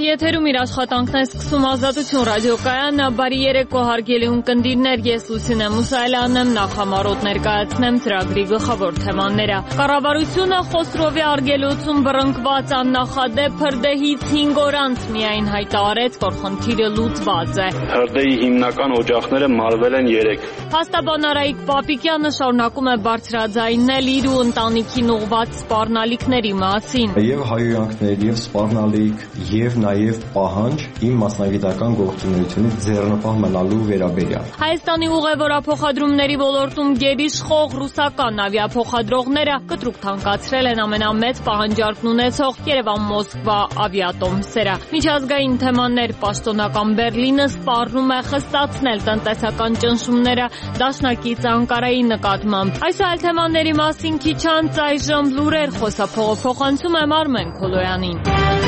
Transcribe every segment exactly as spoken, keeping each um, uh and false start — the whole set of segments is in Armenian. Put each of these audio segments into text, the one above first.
եթերում իր աշխատանքն է սկսում Ազատություն ռադիոկայանը, բարի երեկո հարգելի ունկնդիրներ, ես Լուսինե Մուսայելյանն եմ, նախամարոտ ներկայացնեմ ծրագրի գլխավոր թեմաները։ Կառավարությունը Խոսրովի արգելոցում բռնկված աննախադեպ հրդեհից հինգ օր անց միայն հայտարարեց, որ խնդիրը լուծված է։ Հրդեհի հիմնական օջախները մարվել են երեք։ Փաստաբան Արայիկ Պապիկյանը շարունակում է բարձրաձայնել իր ու ընտանիքին ուղղված սպառնալիքների մասին։ Եվ հայհոյանքներ, եւ սպառնալիք, եւ նաեւ պահանջ իմ մասնագիտական գործունեությունից ձեռնպահ մնալու վերաբերյալ։ Հայաստանի ուղևորափոխադրումների ոլորտում գերիշխող ռուսական ավիափոխադրողները կտրուկ թանկացրել են ամենամեծ պահանջարկն ունեցող Երևան-Մոսկվա ավիատոմսերը։ Միջազգային թեմաներ պաշտոնական Բերլինը սպառնում է խստացնել տնտեսական ճնշումները դաշնակից Անկարայի նկատմամբ։ Այս այլ թեմաների մասին քիչ անց այժմ լուրեր խոսափողը փոխանցում եմ Արմեն Քոլոյանին։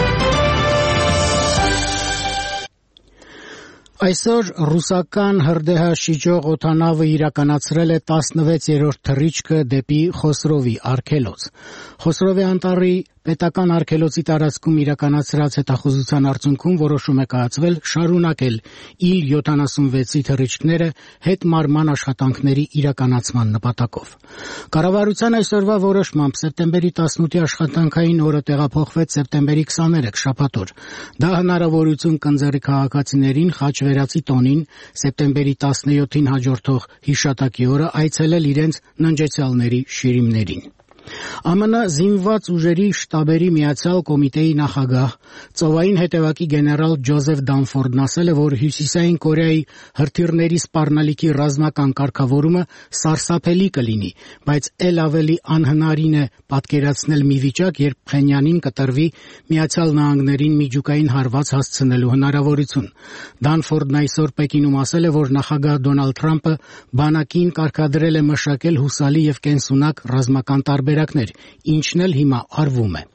Այսօր ռուսական հրդեհաշիջող օդանավը իրականացրել է տասնվեցերորդ թռիչքը դեպի Խոսրովի արգելոց։ Խոսրովի անտառի պետական արգելոցի տարածքում իրականացրած հետախուզության արդյունքում որոշում է կայացվել շարունակել իլ յոթանասունվեցի թռիչքները հետմարման աշխատանքների իրականացման նպատակով։ Կառավարության այսօրվա որոշմամբ սեպտեմբերի տասնութի աշխատանքային օրը տեղափոխվեց սեպտեմբերի քսաներեք շաբաթօր։ Դա հնարավորություն կընձեռի քաղաքացիներին խաչվերացի տոնին սեպտեմբերի տասնյոթին հաջորդող հիշատակի օրը այցելել իրենց ննջեցյալների շիրիմներին։ Ամն զինված ուժերի շտաբերի միացյալ կոմիտեի նախագահ ծովային հետևակի գեներալ Ջոզեֆ Դանֆորդն ասել է, որ Հյուսիսային Կորեայի հրթիռների սպառնալիքի ռազմական կարգավորումը սարսափելի կլինի, բայց ել ավելի անհնարին է պատկերացնել մի վիճակ, երբ Փենյանին կտրվի Միացյալ Նահանգներին միջուկային հարված հասցնելու հնարավորություն։ Դանֆորդն այսօր Պեկինում ասել է, որ նախագահ Դոնալդ Թրամփը բանակին կարգադրել է մշակել հուսալի եւ կենսունակ ռազմական տարբերակներ, ինչն էլ հիմա արվում է։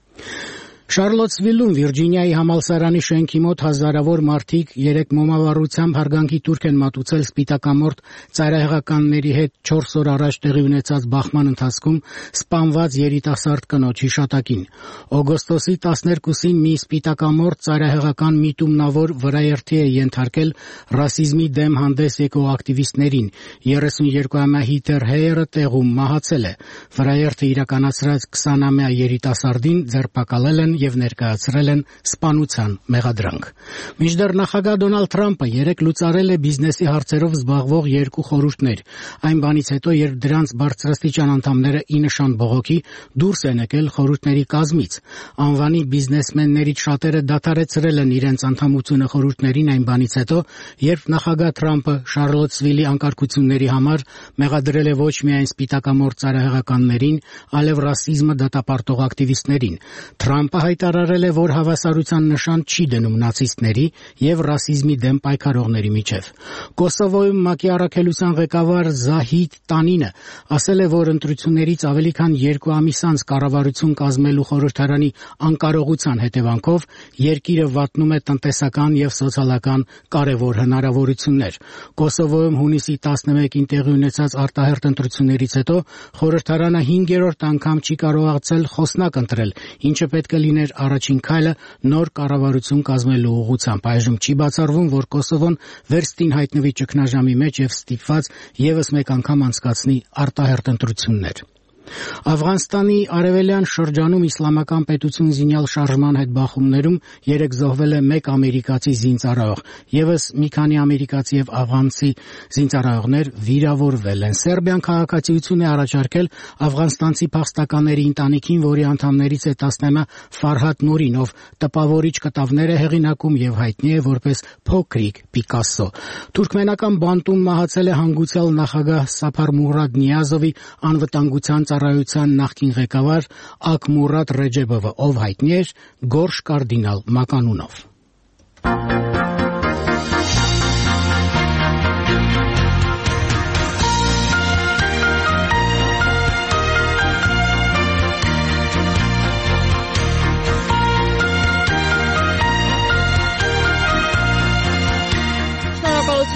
Շարլոտսվիլում Վիրջինիայի համալսարանի շենքի մոտ հազարավոր մարդիկ երեք մոմավառությամբ հարգանքի տուրք են մատուցել սպիտակամորթ ծայրահեղականների հետ չորս օր առաջ տեղի ունեցած բախման ընթացքում սպանված երիտասարդ կնոջ հիշատակին։ Օգոստոսի տասներկուսին մի սպիտակամորթ ծայրահեղական միտումնավոր վրաերթի է ենթարկել ռասիզմի դեմ հանդես եկող ակտիվիստներին։ երեսունյոթամյա Հիտեր Հեյերը տեղում մահացել է։ Վրաերթը իրականացրած քսանամյա երիտասարդին ձերբակալել են եւ ներկայացրել են սպանության մեղադրանք։ Մինչդեռ նախագահ Դոնալդ Թրամփը երեկ լուծարել է բիզնեսի հարցերով զբաղվող երկու խորհուրդներ, այն բանից հետո, երբ դրանց բարձրաստիճան անդամները ի նշան բողոքի դուրս են եկել խորհուրդների կազմից։ Անվանի բիզնեսմեններից շատերը դադարեցրել են իրենց անդամությունը խորհուրդներին այն բանից հետո, երբ նախագահ Թրամփը Շարլոտսվիլի անկարգությունների համար մեղադրել է ոչ միայն սպիտակամորթ ծայրահեղականներին, այլև ռասիզմը դատապարտող ակտիվիստներին։ Թրամփը հայտարարել է, որ հավասարության նշան չի դնում նացիստների եւ ռասիզմի դեմ պայքարողների միջև։ Կոսովոյում ՄԱԿ-ի առաքելության ղեկավար Զահիդ Տանինը ասել է, որ ընտրություններից ավելի քան երկու ամիս անց կառավարություն կազմելու խորհրդարանի անկարողության հետևանքով երկիրը վատնում է տնտեսական եւ սոցիալական կարևոր հնարավորություններ։ Կոսովոյում հունիսի տասնմեկին տեղի ունեցած արտահերթ ընտրություններից հետո խորհրդարանը հինգերորդ անգամ չի կարողացել խոսնակ ընտրել, ինչը պետք է լիներ առաջին քայլը նոր կառավարություն կազմելու ուղղությամբ։ Այժմ չի բացառվում, որ Կոսովոն վերստին հայտնվի ճգնաժամի մեջ եւ ստիպված եւս մեկ անգամ անցկացնի արտահերթ ընտրություններ։ Աֆղանստանի արևելյան շրջանում իսլամական պետություն զինյալ շարժման հետ բախումներում երեք զոհվել է մեկ ամերիկացի զինծառայող, եւս մի քանի ամերիկացի եւ աֆղանցի զինծառայողներ վիրավորվել են։ Սերբիան քաղաքացիություն է առաջարկել աֆղանստանցի փախստականների ընտանիքին, որի անդամներից է տասնամյա Ֆարհադ Նուրին, ով տպավորիչ կտավներ է հեղինակում եւ հայտնի է որպես փոքրիկ Պիկասո։ Թուրքմենական բանտում մահացել է հանգուցյալ նախագահ Սափար Մուրադ Նիազովի անվտանգության ծառայության նախկին ղեկավար Աքմուրադ Ռեջեբովը, ով հայտնի էր Գորշ կարդինալ մականունով։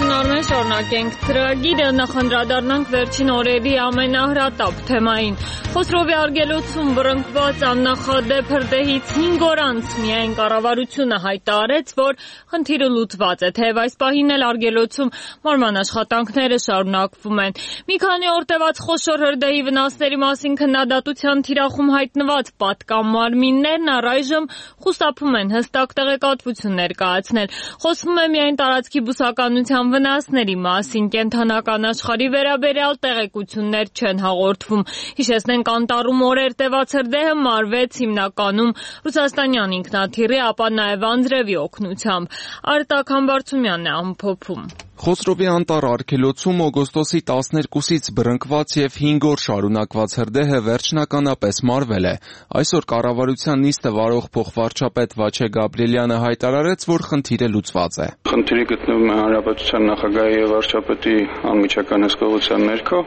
Շարունակենք ծրագիրը, նախանդրադառնանք վերջին օրերի ամենահրատապ թեմային։ Խոսրովի արգելոցում բռնկված աննախադեպ հրդեհից հինգ օր անց միայն կառավարությունը հայտարարեց, որ խնդիրը լուծված է, թեև այս պահին էլ արգելոցում մարման աշխատանքները շարունակվում են։ Մի քանի օր տևած խոշոր հրդեհի վնասների մասին քննադատության թիրախում հայտնված պատկամարմիններն առայժմ խուսափում են հստակ տեղեկատվություն ներկայացնել։ Խոսվում է միայն տարածքի բուսականության վնասների մասին, կենդանական աշխարհի վերաբերյալ տեղեկություններ չեն հաղորդվում։ Հիշեցնենք, անտառում օրեր տևած հրդեհը մարվեց հիմնականում ռուսաստանյան ինքնաթիռի, ապա նաև անձրևի օգնությամբ։ Արտակ Համբարձումյանն է ամփոփում։ Խոսրովի անտառ արգելոցում օգոստոսի տասներկուսից բռնկված և հինգ օր շարունակված հրդեհը վերջնականապես մարվել է։ Այսօր կառավարության նիստը վարող փոխվարչապետ Վաչե Գաբրիելյանը հայտարարեց, որ խնդիրը լուծված է։ Խնդիրը գտնվում է հանրապետության նախագահի և վարչապետի անմիջական հսկողության ներքո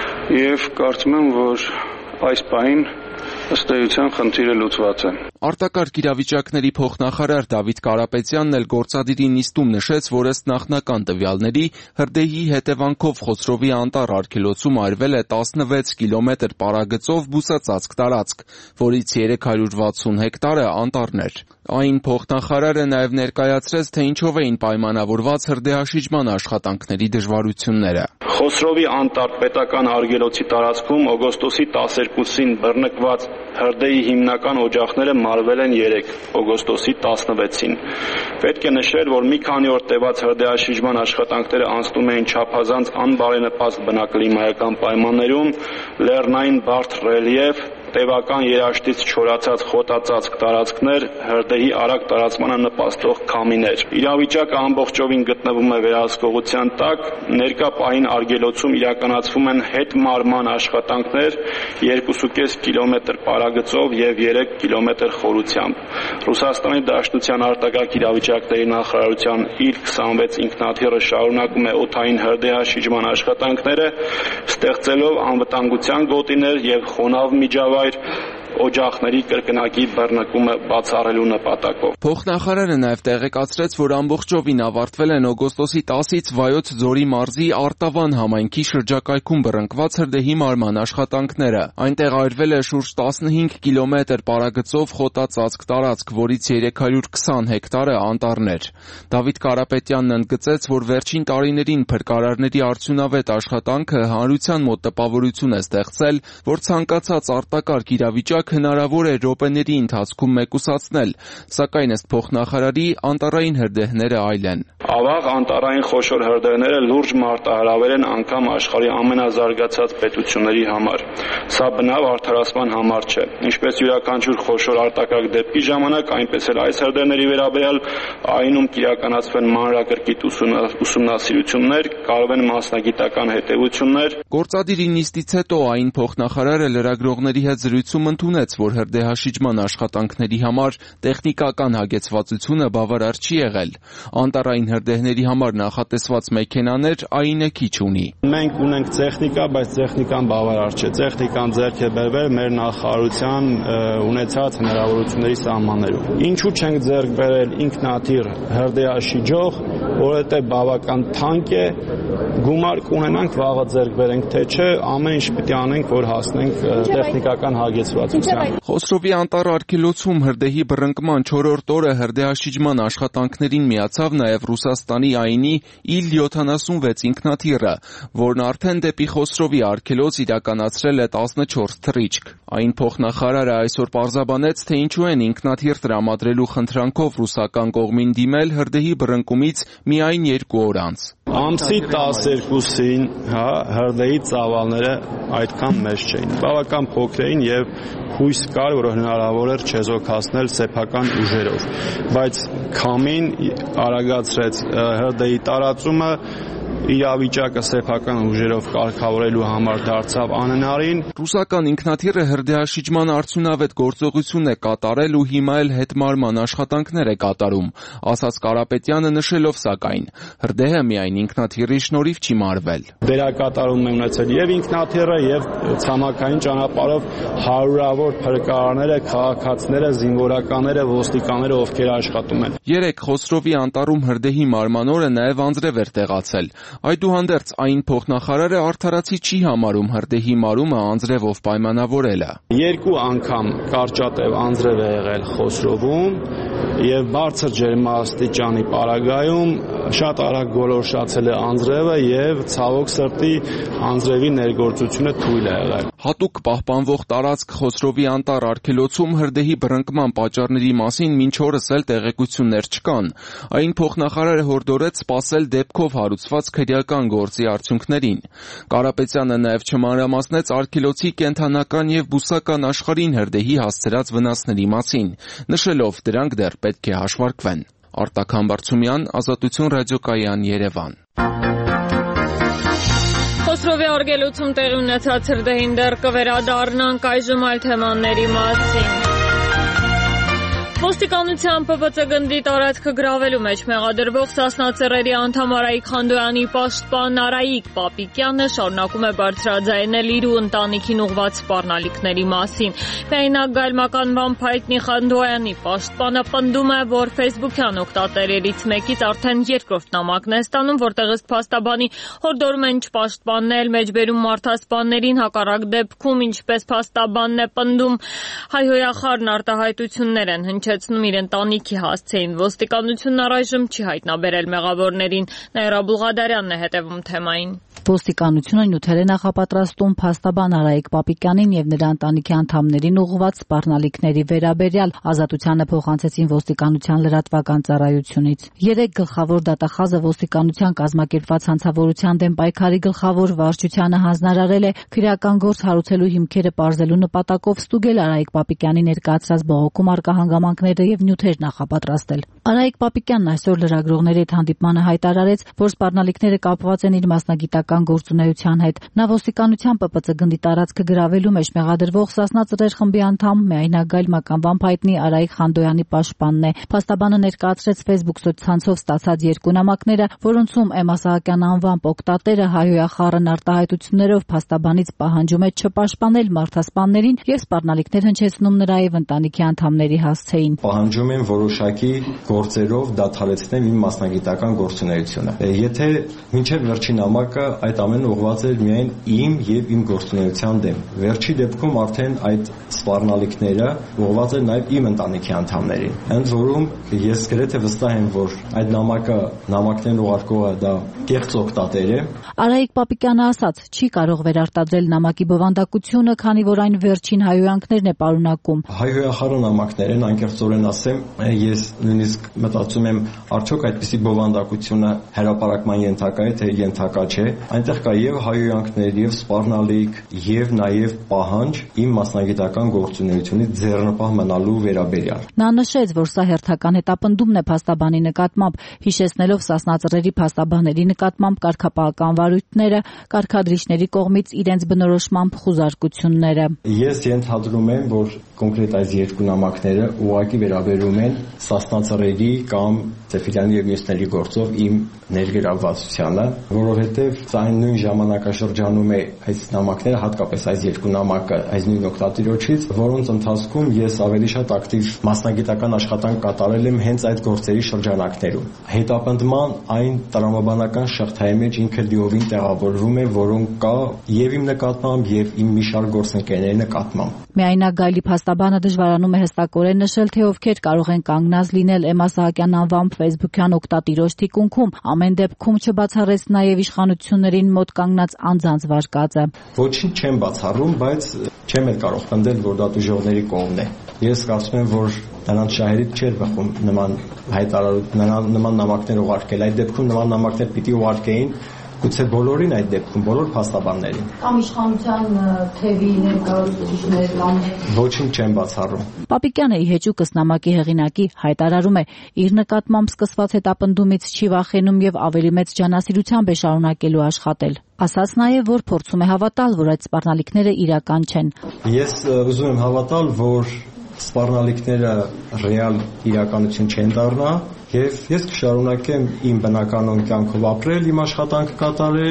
և կարծում եմ, որ այս պահին ըստ էության խնդիրը լուծված է։ Արտակարգ իրավիճակների փոխնախարար Դավիթ Կարապետյանն էլ գործադիրի նիստում նշեց, որ ըստ նախնական տվյալների հրդեհի հետևանքով Խոսրովի անտառ արգելոցում արվել է տասնվեց կիլոմետր պարագծով բուսածածկ տարածք, որից երեք հարյուր վաթսուն հեկտարը անտառներ։ Այն փոխնախարարը նաև ներկայացրեց, թե ինչով էին պայմանավորված հրդեհաշիջման աշխատանքների դժվարությունները։ Խոսրովի անտառ պետական արգելոցի տարածքում օգոստոսի տասներկուսին բռնկված հրդեհի հիմնական օջախները մարվել են երեկ, օգոստոսի տասնվեցին։ Պետք է նշել, որ մի քանի օր տևած հրդեհաշիջման աշխատանքները անցնում էին չափազանց անբարենպաստ բնակլիմայական պայմաններում, լեռնային բարդ ռելիեֆ, տևական երաշտից չորացած խոտածածկ տարածքներ, հրդեհի արագ տարածմանը նպաստող քամիներ։ Իրավիճակը ամբողջովին գտնվում է վերահսկողության տակ, ներկա պահին արգելոցում իրականացվում են հետմարման աշխատանքներ երկուսուկես կիլոմետր պարագծով և երեք կիլոմետր խորությամբ։ Ռուսաստանի Դաշնության արտակարգ իրավիճակների նախարարության իլ քսանվեց ինքնաթիռը շարունակում է օդային հրդեհաշիջման աշխատանքները, ստեղծելով անվտանգության գոտիներ և խոնավ միջավայր օջախների կրկնակի բռնկումը բացառելու նպատակով։ Փոխնախարարը նաև տեղեկացրեց, որ ամբողջովին ավարտվել են օգոստոսի տասից Վայոց Ձորի մարզի Արտավան համայնքի շրջակայքում բռնկված հրդեհի մարման աշխատանքները։ Այնտեղ արվել է շուրջ տասնհինգ կիլոմետր պարագծով խոտածածկ տարածք, որից երեք հարյուր քսան հեկտարը անտառներ։ Դավիթ Կարապետյանն ընդգծեց, որ վերջին տարիներին փրկարարների արդյունավետ աշխատանքը հանրության մոտ տպավորություն է ստեղծել, որ ցանկացած արտակարգ իրավիճակ հնարավոր է րոպեների ընթացքում մեկուսացնել, սակայն ըստ փոխնախարարի անտառային հրդեհները այլ են։ Ավաղ անտառային խոշոր հրդեհները լուրջ մարտահրավեր են անգամ աշխարհի ամենազարգացած պետությունների համար։ Սա բնավ արդարացման համար չէ։ Ինչպես յուրաքանչյուր խոշոր արտակարգ դեպքի ժամանակ, այնպես էլ այս հրդեհների վերաբերյալ այնում կիրականացվեն մանրակրկիտ ուսումնասիրություններ, կարող են մասնագիտական հետևություններ։ Գործադիրի նիստից հետո այն փոխնախարարը լրագրողների հետ զրույցում ընդունեց, որ հրդեհաշիջման աշխատանքների համար տեխնիկական հագեցվածությունը բավարար չի եղել։ Անտառային հրդեհների համար նախատեսված մեքենաներ ԱԻՆ-ը քիչ ունի։ Մենք ունենք տեխնիկա, բայց տեխնիկան բավարար չէ։ Տեխնիկան ձեռք է բերվել մեր նախարարության ունեցած հնարավորությունների սահմաններում։ Ինչու չենք ձեռք բերել ինքնաթիռ հրդեհաշիջող, որովհետև բավական թանկ է, գումար կունենանք վաղը ձեռք բերենք, թե չէ, ամեն ինչ պիտի անենք, որ հասնենք տեխնիկական հագեցվածության։ Խոսրովի անտառ արգելոցում հրդեհի բռնկման չորրորդ օրը հրդեհաշիջման աշխատանքներին միացավ նաև Ռուսաստանի ԱԻՆ-ի իլ յոթանասունվեց ինքնաթիռը, որն արդեն դեպի Խոսրովի արգելոց իրականացրել է տասնչորս թռիչք։ Այն փոխնախարարը այսօր պարզաբանեց, թե ինչու են ինքնաթիռ տրամադրելու խնդրանքով ռուսական կողմին դիմել հրդեհի բռնկումից միայն երկու օր անց։ Ամսի տասներկուսին, հա, հրդեհի ծավալները այդքան մեծ չէին։ Բավական փոքր էին եւ հույս կար, որ հնարավոր էր չեզոքացնել սեփական ուժերով, բայց քամին արագացրեց հրդեհի տարածումը, իրավիճակը սեփական ուժերով կարգավորելու համար դարձավ անհնարին։ Ռուսական ինքնաթիռը հրդեհաշիջման արդյունավետ գործողություն է կատարել ու հիմա էլ հետմարման աշխատանքներ է կատարում, ասաց Կարապետյանը, նշելով սակայն հրդեհը միայն ինքնաթիռի շնորհիվ չի մարվել։ Դերակատարում է ունեցել եւ ինքնաթիռը եւ ցամաքային ճանապարհով հարյուրավոր փրկարարները, քաղաքացիները, զինվորականները, ոստիկանները, ովքեր աշխատում են։ Երեք Խոսրովի անտառում հրդեհի մարման օրը նաև անձրև էր տեղացել։ Այդուհանդերձ այն փոխնախարարը արդարացի չի համարում հրդեհի մարումը անձրևով պայմանավորելը։ Երկու անգամ կարճատև անձրև է եղել Խոսրովում եւ բարձր ջերմաստիճանի պարագայում շատ արագ գոլորշացել է անձրևը եւ ցավոք սրտի անձրևի ներգործությունը թույլ է եղել։ Հատուկ պահպանվող տարածք Խոսրովի անտառ արգելոցում հրդեհի բռնկման պատճառների մասին մինչ օրս էլ տեղեկություններ չկան։ Այն փոխնախարարը հորդորեց սպասել դեպքով հարուցված քրեական գործի արդյունքներին։ Կարապետյանը նաև չմանրամասնեց արգելոցի կենդանական եւ բուսական աշխարհին հրդեհի հասցրած վնասների մասին, նշելով դրանք դեռ պետք է հաշվարկվեն։ Արտակ Համբարձումյան, Ազատություն ռադիոկայան, Երևան։ Խոսրովի արգելոցում տեղի ունեցած հրդեհին դեռ կվերադառնանք, այժմ այլ թեմաների մասին։ Ոստիկանության Պ Բ Ց գնդի տարածքը գրավելու մեջ մեղադրվող Սասնա Ծռերի անդամ Արայիկ Խանդոյանի պաշտպան Արայիկ Պապիկյանը շարունակում է բարձրաձայնել իր ու ընտանիքին ուղղված սպառնալիքների մասին։ Միայնակ գայլմականվան Փայտնի Խանդոյանի պաշտպանը պնդում է, որ ֆեյսբուքյան օգտատերերից մեկից արդեն երկրորդ նամակն է ստանում, որտեղ ըստ փաստաբանի հորդորում են չպաշտպանել մեջբերում մարդասպաններին, հակառակ դեպքում, ինչպես փաստաբանն է պնդում, հայհոյախառն արտահայտություններ են հնչեցնում իր ընտանիքի հասցեին։ Ոստիկանությունն առայժմ չի հայտնաբերել մեղավորներին։ Նաիրա Բուլղադարյանն է հետևում թեմային։ Ոստիկանությունը նյութեր է նախապատրաստում փաստաբան Արայիկ Պապիկյանին եւ նրա ընտանիքի անդամներին ուղղված սպառնալիքների վերաբերյալ։ Ազատությանը փոխանցեցին ոստիկանության լրատվական ծառայությունից։ Երեք գլխավոր դատախազը ոստիկանության կազմակերպված հանցավորության դեմ պայքարի գլխավոր վարչությանը հանձնարարել է քրեական գործ հարուցելու հիմքերը պարզելու նպատակով ստուգել Արայիկ Պապիկյանի ներկայացրած բողոքում առկա հանգամանքները եւ նյութեր նախապատրաստել։ Արայիկ Պապիկյանն այսօր լրագրողների հետ հանդիպմանը հայտարարեց, որ սպառնալիքները կապված են իր մասնագիտական գործունեության հետ։ Նա ոստիկանության Պ Բ Ց գնդի տարածքը գրավելու մեջ մեղադրվող Սասնա Ծռեր խմբի անդամ միայնագայլ մականվան Փայտնի Արայիկ Խանդոյանի պաշտպանն է։ Փաստաբանը ներկայացրեց Facebook սոցցանցով ստացած երկու նամակները, որոնցում Էմմա Սահակյան անվամբ օգտատերը հայհոյախառն արտահայտություններով փաստաբանից պահանջում է չպաշտպանել մարդասպաններին եւ սպառնալիքներ հնչեցնում նրա եւ ընտանիքի անդամների հասցեին։ Պահանջում են որոշակի գործերով դադարեցնել իմ մասնագիտական գործունեությունը։ Եթե մինչև վերջին նամակը այդ ամենը ուղղված էր միայն իմ եւ իմ գործունեության դեմ, վերջի դեպքում արդեն այդ սպառնալիքները ուղղված էր նաեւ իմ ընտանիքի անդամներին։ Ընդ որում ես գրեթե վստահ եմ, որ այդ նամակը նամակներն ուղարկողը դա կեղծ օգտատեր է։ Արայիկ Պապիկյանը ասաց, չի կարող վերարտադրել նամակի բովանդակությունը, քանի որ այն վերջին հայհոյանքներն է պարունակում։ Հայհոյախառն նամակներ են, անկեղծորեն ասեմ, ես նույնիսկ մտածում եմ, արդյոք այդպիսի բովանդակությունը հրապարակման ենթակա է, թե ենթակա չէ։ Այնտեղ կա եւ հայհոյանքներ, եւ սպառնալիք, եւ նաեւ պահանջ իմ մասնագիտական գործունեությունից ձեռնպահ մնալու վերաբերյալ։ Նա նշեց, որ սա հերթական հետապնդումն է փաստաբանի նկատմամբ, հիշեցնելով Սասնա Ծռերի փաստաբանների նկատմամբ կարգապահական վարույթները, կարգադրիչների կողմից իրենց բնորոշմամբ խուզարկությունները։ Ես ենթադրում եմ, որ կոնկրետ այս երկու նամակները ուղղակի վերաբերում են Սասնա Ծռերի կամ Սեֆիրյանի եւ մյուսների գործով իմ ներգրավվածությանը, որովհետեւ սա այն նույն ժամանակաշրջանում է այս նամակները, հատկապես այս երկու նամակը այս նույն օգտատիրոջից, որոնց ընթացքում ես ավելի շատ ակտիվ մասնագիտական աշխատանք կատարել եմ հենց այդ գործերի շրջանակներում։ Հետապնդման այն տրամաբանական շղթայի մեջ ինքը լիովին տեղավորվում է, որոնք կա եւ իմ նկատմամբ եւ իմ մի շարք գործընկերների նկատմամբ։ Միայնագայլի փաստաբանը դժվարանում է հստակորեն նշել, թե ովքեր կարող են կանգնած լինել Էմմա Սահակյան անվամբ Facebook-յան օգտատիրոջ թիկունքում, ամեն դեպքում չբացառեց նաև իշխանություններին մոտ կանգնած անձանց վարկածը։ Ոչինչ չեմ բացառում, բայց չեմ էլ կարող պնդել, որ դա դժողների կողմն է։ Ես կարծում եմ, որ նրանց շահերից չէր բխում նման հայտարարություն, նման նամակներ ուղարկել։ Այդ դեպքում նման նամակներ պիտի ուղարկեին գուցե բոլորին, այդ դեպքում բոլոր փաստաբաններին։ Կամ իշխանության թևի ներկայացուցիչներ կամ ոչինչ չեմ բացառում։ Պապիկյանը ի հեճուկս նամակի հեղինակի հայտարարում է, իր նկատմամբ սկսված հետապնդումից չի վախենում եւ ավելի մեծ ջանասիրությամբ է շարունակելու աշխատել։ Ասաց նաև, որ փորձում է հավատալ, որ այդ սպառնալիքները իրական չեն։ Ես ուզում եմ հավատալ, որ սպառնալիքները ռեալ իրականություն չեն դառնա եւ ես կշարունակեմ իմ բնականon կյանքով ապրել, իմ աշխատանքը կատարել,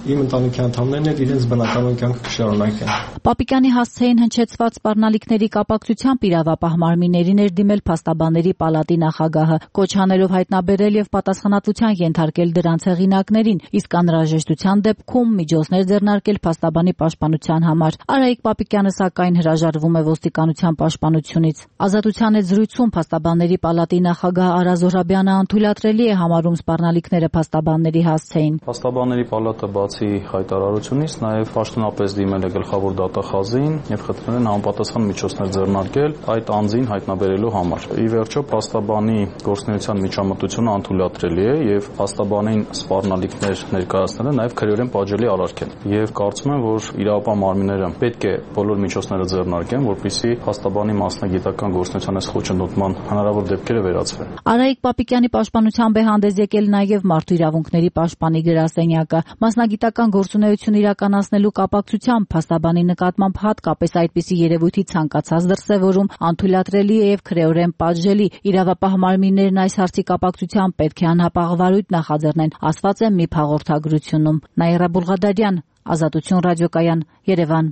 իմ ընտանիքի անդամներն էլ իրենց բնականոն կյանքը կշարունակեն։ Պապիկյանի հասցեին հնչեցված սպառնալիքների կապակցությամբ իրավապահ մարմիններին էր դիմել փաստաբանների պալատի նախագահը, կոչանելով հայտնաբերել եւ պատասխանատվության ենթարկել դրանց հեղինակներին, իսկ անհրաժեշտության դեպքում միջոցներ ձեռնարկել փաստաբանի պաշտպանության համար։ Արայիկ Պապիկյանը սակայն հրաժարվում է ոստիկանության պաշտպանությունից։ Ազատության հետ զրույցում փաստաբանների պալատի նախագահ Արա Զոհրաբյանը անթույլատրելի է համարում սպառնալիքները փաստաբանների հասցեին։ Փաստաբանների պալատը բացի հայտարարությունից նաև պաշտոնապես դիմել է գլխավոր դատախազին եւ խնդրել են համապատասխան միջոցներ ձեռնարկել այդ անձին հայտնաբերելու համար։ Ի վերջո փաստաբանի գործունեության միջամտությունը անթույլատրելի է եւ փաստաբանին սպառնալիքներ ներկայացնելը նաև քրեորեն պատժելի արարք է։ Եվ կարծում եմ, որ իրավապահ մարմինները պետք է բոլոր միջոցները ձեռնարկեն, որպեսզի փաստաբանի մասնագիտական գործունեության խոչընդոտման հնարավոր դեպքերը վերացվեն։ Արայիկ Պապիկյանի պաշտպանությամբ է հանդես եկել նաև Մարդու իրավունքների պաշտպանի գրասենյակը։ Մասնագիտական գործունեություն իրականացնելու կապակցությամբ փաստաբանի նկատմամբ հատկապես այդպիսի երևույթի ցանկացած դրսևորում անթույլատրելի է եւ քրեորեն պատժելի։ Իրավապահ մարմիններն այս հարցի կապակցությամբ պետք է անհապաղ նախաձեռնեն, ասված է ՄԻՓ հաղորդագրությունում։ Նաիրա Բուլղադարյան, Ազատություն ռադիոկայան, Երևան։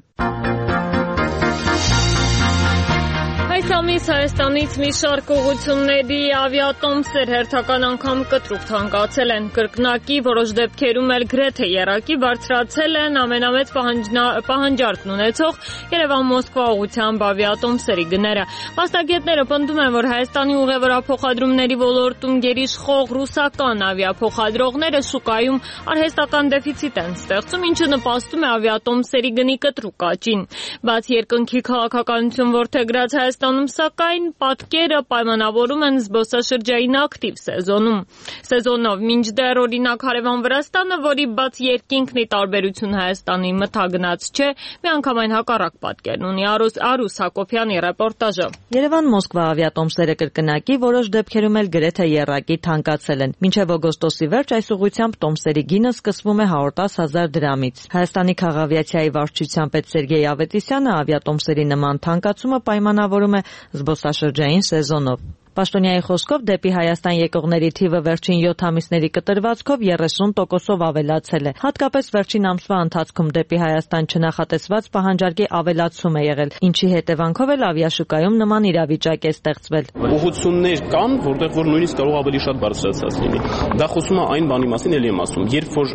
Այս ամիս Հայաստանից մի շարք ուղղությունների ավիատոմսեր հերթական անգամ կտրուկ թանկացել են։ Կրկնակի որոշ դեպքերում էլ գրեթե եռակի բարձրացել են ամենամեծ պահանջարկն ունեցող Երևան-Մոսկվա ուղղությամբ ավիատոմսերի գները։ Մասնագետները պնդում են, որ Հայաստանի ուղևորափոխադրումների ոլորտում գերիշխող ռուսական ավիափոխադրողները շուկայում արհեստական դեֆիցիտ են ստեղծում, ինչը նպաստում է ավիատոմսերի գնի կտրուկ աճին։ Բաց երկնքի քաղաքականություն որդեգրած Հայաստանում սակայն պատկերը պայմանավորում են զբոսաշրջային ակտիվ սեզոնում։ Սեզոնով մինչդեռ օրինակ հարևան Վրաստանը, որի բաց երկինքն ի տարբերություն Հայաստանի մթագնաց չէ, միանգամայն հակառակ պատկերն ունի։ Արուս Հակոբյանի ռեպորտաժը։ Երևան-Մոսկվա ավիատոմսերը կրկնակի որոշ դեպքերում էլ գրեթե եռակի թանկացել են։ Մինչև օգոստոսի վերջ այս ուղղությամբ տոմսերի գինը սկսվում է հարյուր տասը հազար դրամից։ Հայաստանի քաղավիացիայի վարչության պետ Սերգեյ Ավետիսյանը ավիատոմսերի նման թանկացումը պայմանավորում է զբոսաշրջային սեզոնով։ Պաշտոնյայի խոսքով դեպի Հայաստան եկողների թիվը վերջին յոթ ամիսների կտրվածքով երեսուն տոկոսով ավելացել է։ Հատկապես վերջին ամսվա ընթացքում դեպի Հայաստան չնախատեսված պահանջարկի ավելացում է եղել, ինչի հետևանքով էլ ավիաշուկայում նման իրավիճակ է ստեղծվել։ Ուղղություններ կան, որտեղ որ նույնիսկ կարող ավելի շատ բարձրացած լինի։ Դա խոսում է այն բանի մասին, ելի եմ ասում, երբ որ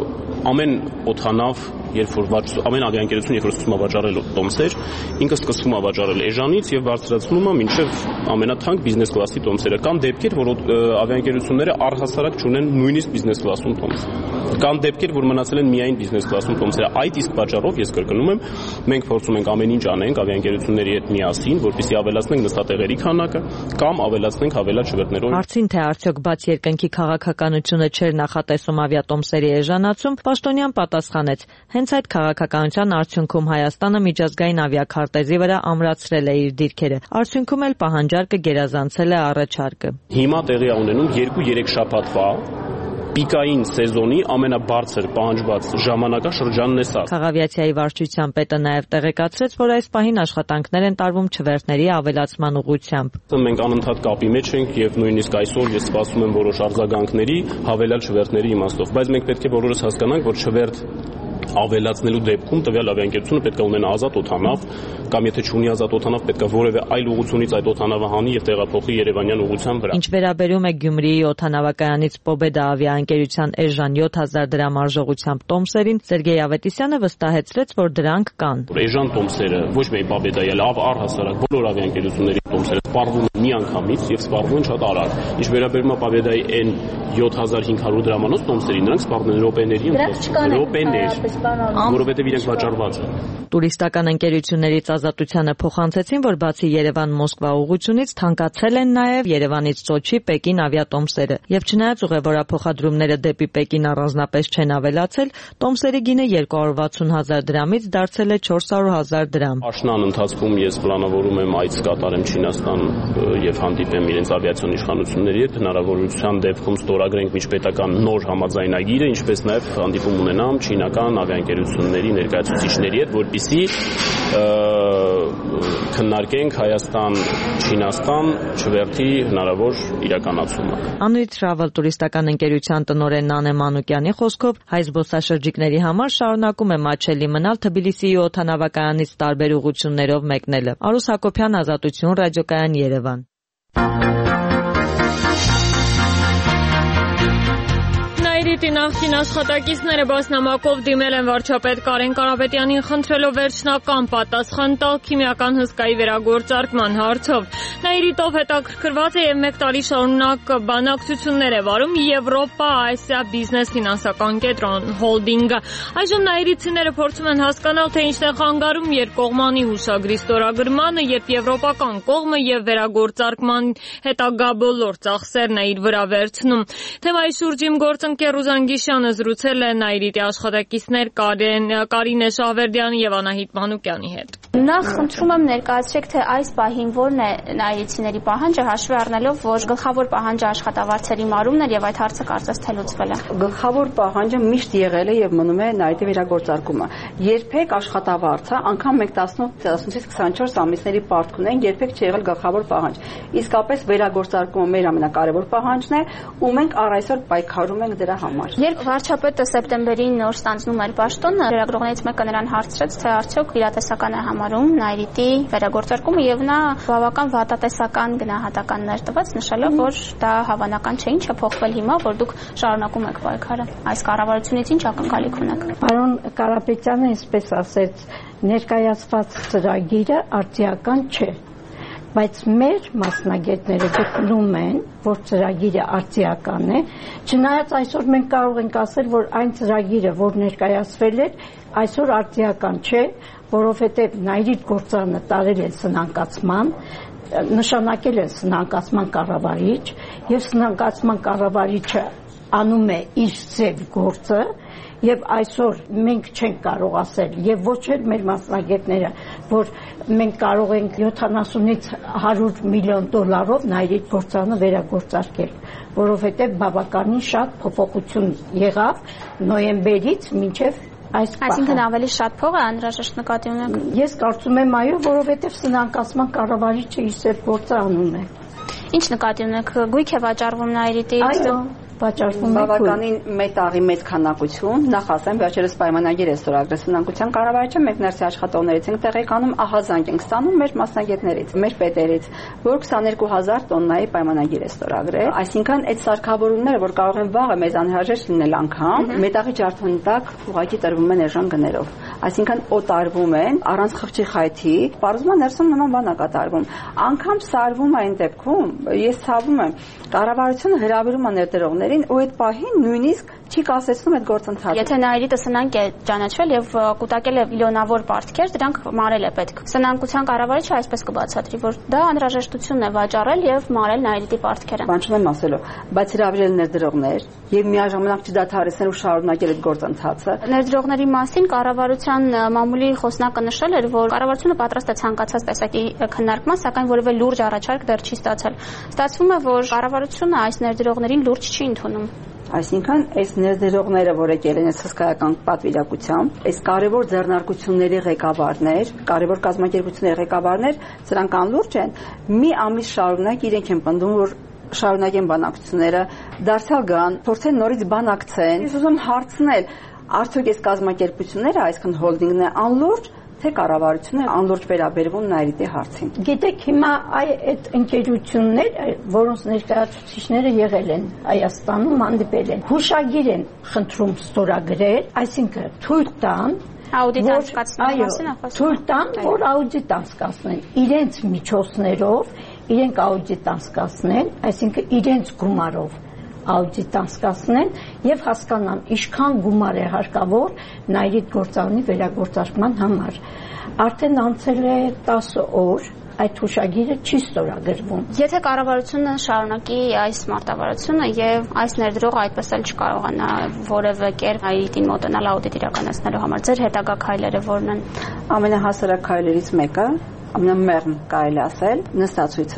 ամեն օդանավ, երբ որ ամեն ավիաընկերություն երբ որ սկսում է վաճառել տոմսեր, ինքը սկսում է վաճառել էժանից եւ բարձրացնում է մինչեւ ամենաթանկ բիզնես կլասի տոմսերը։ Կան դեպքեր, որ ավիաընկերությունները առհասարակ չունեն նույնիսկ բիզնես կլասում տոմս։ Կան դեպքեր, որ մնացել են միայն բիզնես կլասում տոմսերը։ Այդ իսկ պատճառով ես կրկնում եմ, մենք փորձում ենք ամեն ինչ անենք ավիաընկերությունների հետ միասին, որպեսզի ավելացնենք նստատեղերի քանակը կամ ավելացնենք հավելաչվերտներով։ Հարցին թե արդյոք բաց երկնքի քաղաքականությունը չէր նախատեսում ավիատոմսերի էժանացում, պաշտոնյան պատասխանեց. հենց այդ քաղաքականության արդյունքում Հայաստանը միջազգային ավիաքարտեզի վրա ամրացրել է իր դիրքերը։ Արդյունքում էլ պահանջարկը գերազանցել է առաջարկը։ Հիմա տեղի է ունենում երկու-երեք շաբաթվա պիկային սեզոնի ամենաբարձր պահանջված ժամանակաշրջանն է սա։ Քաղավիացիայի վարչության պետը նաև տեղեկացրեց, որ այս պահին աշխատանքներ են տարվում չվերթների ավելացման ուղղությամբ։ Մենք անընդհատ կապի մեջ ենք եւ նույնիսկ այսօր ես սպասում եմ որոշ արձագանքների հավելյալ չվերթների իմաստով, բայց մենք պետք է բոլորս հասկանանք, որ չվերթ ավելացնելու դեպքում տվյալ ավիաընկերությունը պետք է ունենա ազատ օդանավ կամ եթե չունի ազատ օդանավ պետք է որևէ այլ ուղղությունից այդ օդանավը հանի եւ տեղափոխի Երևանյան ուղղության վրա։ Ինչ վերաբերում է Գյումրիի օդանավակայանից Պոբեդա ավիաընկերության էժան յոթ հազար դրամ արժողությամբ տոմսերին Սերգեյ Ավետիսյանը վստահեցրեց, որ դրանք կան։ Էժան տոմսերը ոչ միայն Պոբեդայի, այլ առհասարակ բոլոր ավիաընկերությունների տոմսերը սպառվում են միանգամից եւ սպառվում են շատ արագ։ Ինչ վերաբերում է Պոբեդայի այն յոթ հազար հինգ հարյուր դրամանոց տոմսերին, նրանք սպառվում են րոպեների ընթացքում։ Րոպեներ, որովհետեւ իրենք վաճառված են։ Տուրիստական ընկերություններից Ազատությանը փոխանցեցին, որ բացի Երևան-Մոսկվա ուղղությունից թանկացել են նաև Երևանից Սոչի, Պեկին ավիատոմսերը։ Եվ չնայած ուղևորափոխադրումները դեպի Պեկին առանձնապես չեն ավելացել, տոմսերի գինը երկու հարյուր վաթսուն հազար դրամից դարձել է չորս հարյուր հազար դրամ։ Աշնան ընթացքում ես պլանավորում եմ այց կատարեմ Չինաստան եւ հանդիպեմ իրենց ավիացիոն իշխանությունների հետ, հնարավորության դեպքում ստորագրենք միջպետական նոր համաձայնագիրը, ինչպես նաև հանդիպում ունենամ չինական ավիաընկերությունների ներկայացուցիչների հետ, որպեսզի քննարկենք Հայաստան-Չինաստան չվերթի հնարավոր իրականացումը։ Անույթ Travel տուրիստական ընկերության տնօրեն Նանե Մանուկյանի խոսքով հայ զբոսաշրջիկների համար շարունակում է մատչելի մնալ Թբիլիսիի օդանավակայանից տարբեր ուղղություններով մեկնելը։ Արուս Հակոբյան, Ազատություն, Ռադիոկայան, Երևան։ Նայիրիտի նախկին աշխատակիցները բասնամակով դիմել են վարչապետ Կարեն Կարապետյանին խնդրելով վերջնական պատասխան տալ քիմիական հսկայի վերագործարկման հարցով։ Նայիրիտով հետաքրքրված է եւ մեկ տարի շարունակ բանակցություններ է վարում Եվրոպա-Ասիա բիզնես ֆինանսական կենտրոն հոլդինգը։ Այժմ նայիրիցիները փորձում են հասկանալ, թե ինչն է խանգարում երկկողմանի հուշագրի ստորագրմանը, երբ եվրոպական կողմը եւ վերագործարկման հետագա բոլոր ծախսերն է իր վրա վերցնում։ Թեմայի շուրջին գործընկեր Ռուզան Գիշյանը զրուցել է Նայիրիտի աշխատակիցներ Կարինե Շահվերդյանի եւ Անահիտ Մանուկյանի հետ։ Նախ խնդրում եմ ներկայացրեք, թե այս պահին որն է նայիրիցիների պահանջը, հաշվի առնելով, որ գլխավոր պահանջը աշխատավարձերի մարումն էր եւ այդ հարցը կարծես թե լուծվել է։ Գլխավոր պահանջը միշտ եղել է եւ մնում է նայիրիտի վերագործարկումը։ Երբեք աշխատավարձը, անգամ մենք տասնութ քսանչորս ամիսների պարտք ունենք, երբեք չի եղել գլխավոր պահանջ։ Իսկապես վերագործարկումը մեր ամենակարևոր պահանջն է, ու մենք առ այսօր պայքարում ենք դրա համար։ Երբ վարչապետը սեպտեմբերին նոր ստանձնում էր պաշտոնը, լրագրողներից մեկը նրան հարցրեց, թե արդյոք իրատեսական է համարում նայիրիտի վերագործարկումը, եւ նա բավական վատատեսական գնահատականներ տվեց, նշելով, որ դա հավանական չէ, ինչ է փոխվել հիմա, որ դուք շարունակում եք պայքարը։ Այս կառավարությունից ինչ ակնկալիք ունեք։ Պարոն Կարապետյանը այսպես ասեց, ներկայացված ծրագիրը արդիական չէ, բայց մեր մասնագետները գտնում են, որ ծրագիրը արդիական է, չնայած այսօր մենք կարող ենք ասել, որ այն ծրագիրը, որ ներկայացվել էր, այսօր արդիական չէ, որովհետև Նայիրիտ գործարանը տարել են սնանկացման, նշանակել են սնանկացման կառավարիչ, եւ սնանկացման կառավարիչը անում է իր ձև գործը, եւ այսօր մենք չենք կարող ասել եւ ոչ էլ մեր մասնագետները, որ մենք կարող ենք յոթանասունից հարյուր միլիոն դոլարով Նայիրիտ գործարանը վերագործարկել, որովհետեւ բավականին շատ փոփոխություն եղավ նոյեմբերից մինչեւ այս պահը։ Այսինքն ավելի շատ փող է անհրաժեշտ նկատի ունենք։ Ես կարծում եմ այո, որովհետեւ սնանկացման կառավարիչը իր ձև գործը անում է։ Ինչ նկատի ունեք, գույք է վաճառվում Նայիրիտի։ Այո, վաճառվում է բավականին մետաղի մեծ քանակություն, նախ ասեմ, վերջերս պայմանագիր է ստորագրել սնանկության կառավարիչը, մենք ներսի աշխատողներից ենք տեղեկանում, ահազանգ ենք ստանում մեր մասնագետներից, մեր պետերից, որ քսաներկու հազար տոննայի պայմանագիր է ստորագրել, այսինքն այդ սարքավորումները, որ կարող են վաղը մեզ անհրաժեշտ լինել անգամ, մետաղի ջարդոնի տակ ուղղակի տրվում են էժան գներով, այսինքն օտարվում են առանց խղճի խայթի, պարզվում է ներսում նման բան է կատարվում, անգամ սարվում է այն դեպքում, ես ցավում եմ, կառավարությունը հրավիրում է ներդրողներին ու այդ պահին նույնիսկ չի կասեցնում այդ գործընթացը։ Եթե Նայիրիտը սնանկ է ճանաչվել եւ կուտակել է միլիոնավոր պարտքեր, դրանք մարել է պետք։ Սնանկության կառավարիչը այսպես կբացատրի, որ դա անհրաժեշտություն է վաճառել եւ մարել Նայիրիտի պարտքերը։ Բան չեմ ասելու, բայց հրավիրել ներդրողներ եւ միաժամանակ չդադարեցնել ու շարունակել այդ գործընթացը։ Ներդրողների մասին կառավարության մամուլի խոսնակը նշել էր, որ կառավարությունը պատրաստ է ցանկացած տեսակի քննարկման, սակայն որևէ լուրջ առաջարկ դեռ չի ստացել։ Ստացվում է, որ կառավարությունը այս ներդրողներին լուրջ չի ընդունում։ Այսինքն, այս ներդրողները, որ եկել են այս հսկայական պատվիրակությամբ, այս կարևոր ձեռնարկությունների ղեկավարներ, կարևոր կազմակերպությունների ղեկավարներ, սրանք անլուրջ են, մի ամիս շարունակ իրենք են պնդում, որ շարունակեն բանակցությունները, դարձյալ գան, փորձեն նորից բանակցեն։ Ես ուզում հարցնել, արդյոք այս կազմակերպությունները, այսքան հոլդինգն է անլուրջ, թե կառավարությունը անլուրջ վերաբերվում Նայիրիտի հարցին։ Գիտեք, հիմա այդ ընկերություններ, որոնց ներկայացուցիչները եղել են Հայաստանում, հանդիպել են, հուշագիր են խնդրում ստորագրել, այսինքն թույլ տան, աուդիտ անցկացնելու մասին է խոսքը։ Թույլ տան, որ աուդիտ անցկացնեն իրենց միջոցներով, իրենք աուդիտ անցկացնեն, այսինքն իրենց գումարով աուդիտ անցկացնեն եւ հասկանան ինչքան գումար է հարկավոր Նայիրիտ գործարանի վերագործարկման համար։ Արդեն անցել է տասը օր, այդ հուշագիրը չի ստորագրվում։ Եթե կառավարությունը շարունակի այս մարտավարությունը եւ այս ներդրողը այդպես էլ չկարողանա որևէ կերպ Նայիրիտին մոտենալ աուդիտ իրականացնելու համար, ձեր հետագա քայլերը որն են։ Ամենահասարակ քայլերից մեկը, ամենամեղմ կարելի ասել, նստացույցը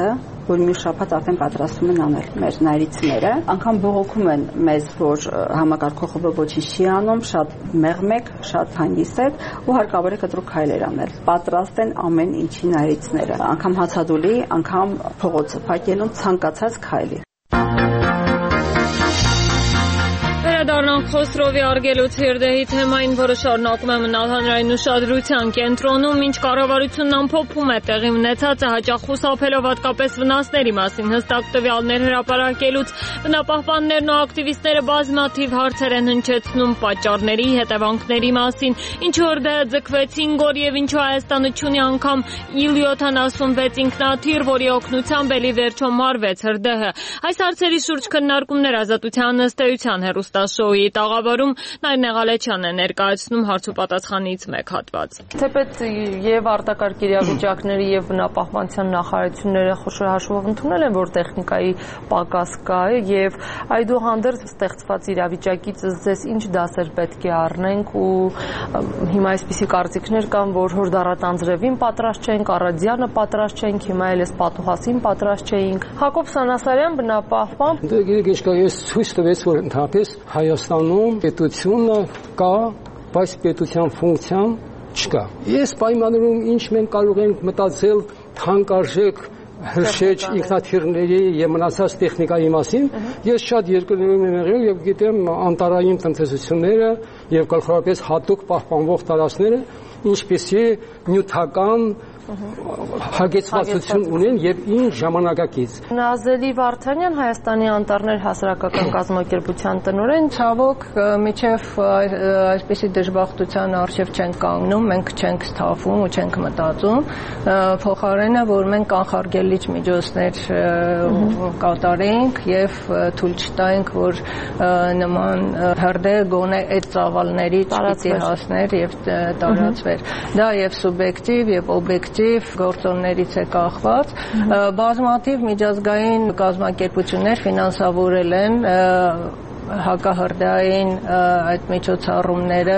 որ մյուս շաբաթ արդեն պատրաստում են անել մեր նայրիցները, անգամ բողոքում են մեզ, որ համակարգողը ոչինչ չի անում, շատ մեղմեք, շատ հանգիստ է ու հարկավոր է կտրուկ քայլեր անել։ Պատրաստ են ամեն ինչի նայրիցները, անգամ հացադուլի, անգամ փողոցը փակելուն ցանկացած քայլի։ Վերադառնանք Խոսրովի արգելոց Հերդեհի թեմային, որը շարունակում է մնալ հանրային ուշադրության կենտրոնում, ինչ կառավարությունն ամփոփում է տեղի ունեցածը, հաճախ խուսափելով հատկապես վնասների մասին հստակ տվյալներ հրապարակելուց։ Բնապահպաններն ու ակտիվիստները բազմաթիվ հարցեր են հնչեցնում պատճառների, հետևանքների մասին, ինչու Հերդեհը ձգվեցին գոր եւ ինչու Հայաստանը չունի անգամ իլ յոթանասունվեց ինքնաթիռ, որի օգնությամբ էլի վերջո մարվեց Հերդեհը։ Այս հարցերի շուրջ քննարկումներ Ազատության ըստեյության հեռուստաշոուի տաղավարում Նայր Նեղալեչյանն է ներկայացնում հարց ու պատասխանից մեկ հատված։ Թեպետ եւ արտակարգ իրավիճակների եւ բնապահպանության նախարարությունները խոշոր հաշվով ընդունել են, որ տեխնիկայի պակաս կա եւ այդուհանդերձ ստեղծված իրավիճակից ձեզ ինչ դասեր պետք է առնենք ու հիմա այսպիսի կարծիքներ կան, որ Հորդառատ անձրևին պատրաստ չենք, Առադյանը պատրաստ չենք, հիմա էլ էս Պատուհասին պատրաստ չէինք։ Հակոբ Սանասարյան, բնապահպան։ Գիտեք, ինչ կա, ես ցույց տվեց, որ ընդհանրապես Հայաստանում պետությունը կա, բայց պետության ֆունկցիան չկա։ Ես պայմաններում ինչ մենք կարող ենք մտածել թանկարժեք հրշեջ ինքնաթիռների եւ մնացած տեխնիկայի մասին, ես շատ երկրներում եմ եղել եւ գիտեմ անտարային տնտեսությունները եւ գլխավորապես հատուկ պահպանվող տարածքները ինչպեսի նյութական հագեցվածություն ունեն եւ ինչ ժամանակակից։ Նազելի Վարդանյան, Հայաստանի անտառներ հասարակական կազմակերպության տնօրեն, ցավոք միջև այսպիսի դժբախտության առջև չենք կանգնում, մենք չենք սթափվում ու չենք մտածում, փոխարենը որ մենք կանխարգելիչ միջոցներ կատարենք եւ թույլ չտայինք, որ նման հրդեհ գոնե այդ ծավալներից պիտի հասներ եւ տարածվեր։ Դա եւ սուբյեկտիվ եւ օբյեկտիվ գործոններից է կախված, բազմաթիվ միջազգային կազմակերպություններ ֆինանսավորել են հակահրդեհային այդ միջոցառումները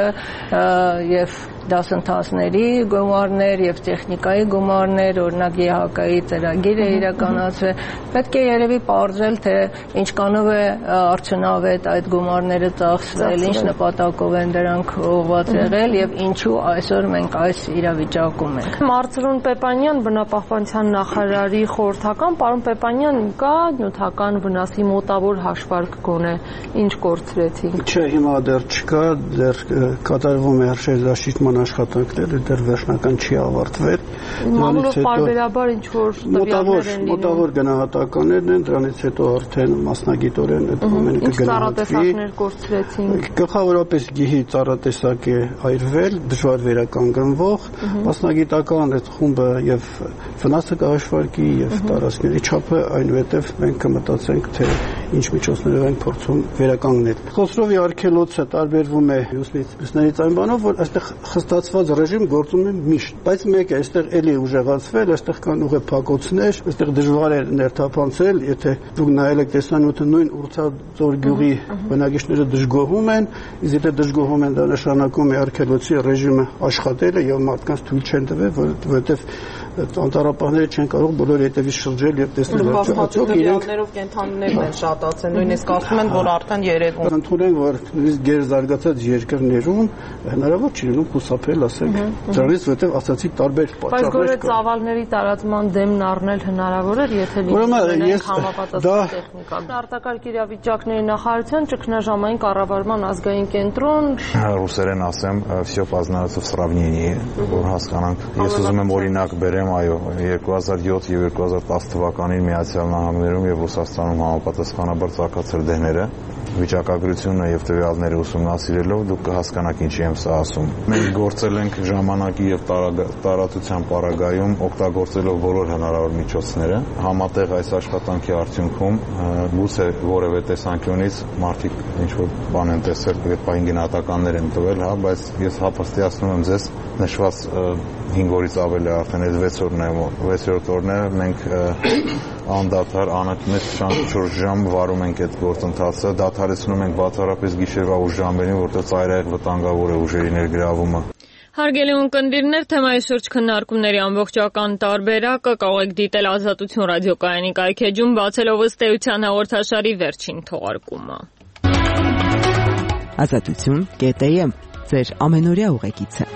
եւ դասընթացների գումարներ եւ տեխնիկայի գումարներ, օրինակ Ե Հ Կ-ի ծրագիր է իրականացրել։ Պետք է երևի պարզել, թե ինչքանով է արդյունավետ այդ գումարները ծախսվել, ինչ նպատակով են դրանք ուղղված եղել եւ ինչու այսօր մենք այս իրավիճակում ենք։ Մարզրուն Պեպանյան, բնապահպանության նախարարի խորհրդական, պարոն Պեպանյան, կա նյութական վնասի մոտավոր հաշվարկ գոնե, ինչ կորցրեցինք։ Չէ, հիմա դեռ չկա, դեռ կատարվում է հրշեջաշիջման աշխատանքները, դեռ վերջնական չի ավարտվել։ Մամուլով պարբերաբար ինչ որ տվյալներ են լինում։ Մոտավոր գնահատականներն են, դրանից հետո արդեն մասնագիտորեն այդ ամենը կգնահատվի։ Ինչ ծառատեսակներ կորցրեցինք։ Գլխավորապես գիհի ծառատեսակ է այրվել, դժվար վերականգնվող, մասնագիտական այդ խումբը եւ վնասը կհաշվարկի եւ տարածքների չափը, այնուհետեւ մենք կմտածենք, թե ինչ միջոցներով ենք փորձում վերականգնել։ Խոսրովի արգելոցը տարբերվում է մյուսներից այն բանով, որ այստեղ խստացված ռեժիմ գործում է միշտ, բայց մեկ է, այստեղ էլի ուժեղացվել, այստեղ կան ուղեփակոցներ, այստեղ դժվար է ներթափանցել, եթե դուք նայել եք տեսանյութը նույն Ուրցաձոր գյուղի բնակիչները դժգոհում են, իսկ եթե դժգոհում են, դա նշանակում է արգելոցի ռեժիմը աշխատել է եւ մարդկանց թույլ չեն տվել, որովհետեւ անտառապահները չեն կարող բոլոր հետևից շրջել եւ տեսնել արդյոք իրենք կենթանիներն են շատացել, նույնիսկ ասում են, որ արդեն երևում։ Ընդունենք, որ նույնիսկ գերզարգացած երկրներում հնարավոր չի լինում խուսափել, ասենք, դրանից, որովհետեւ ասացի տարբեր պատճառներ կան։ Բայց գորե ծավալների տարածման դեմն առնել հնարավոր էր, եթե լինի համապատասխան տեխնիկա։ Արտակարգ իրավիճակների նախարարության ճգնաժամային կառավարման ազգային կենտրոն ռուսերեն ասեմ, всё познается в сравнении, որ հասկանանք։ Ես ուզում եմ օրինակ բերեմ, այո, երկու հազար յոթ եւ երկու հազար տասը թվականին Միացյալ Նահանգներում եւ Ռուսաստանում համապատասխանաբար ցակացել դեղները, վիճակագրությունը եւ տվյալները ուսումնասիրելով դուք կհասկանաք ինչի եմ սա ասում։ Մենք գործել ենք ժամանակի եւ տարածության պարագայում օգտագործելով բոլոր հնարավոր միջոցները, համատեղ այս աշխատանքի արդյունքում գուցե որևէ տեսանկյունից մարդիկ ինչ որ բան են տեսել, այդ պահին գնահատականներ են տվել, հա, բայց ես հապստիացնում եմ ձեզ նշված հինգ օրից ավել է արդեն այդ վեց օրն է, վեցերորդ օրն է, մենք անդադար անընդմեջ շուրջ ժամ վարում ենք այդ գործընթացը, դադարեցնում ենք բացառապես գիշերվա ուշ ժամերին, որտեղ ծայրահեղ վտանգավոր է ուժերի ներգրավումը։ Հարգելի ունկնդիրներ, թեմայի շուրջ քննարկումների ամբողջական տարբերակը կարող եք դիտել Ազատություն ռադիոկայանի կայքեջում, բացելով ըստ էության հաղորդաշարի վերջին թողարկումը։ Ազատություն կետ էմ ձեր ամենօրյա ուղեկիցը։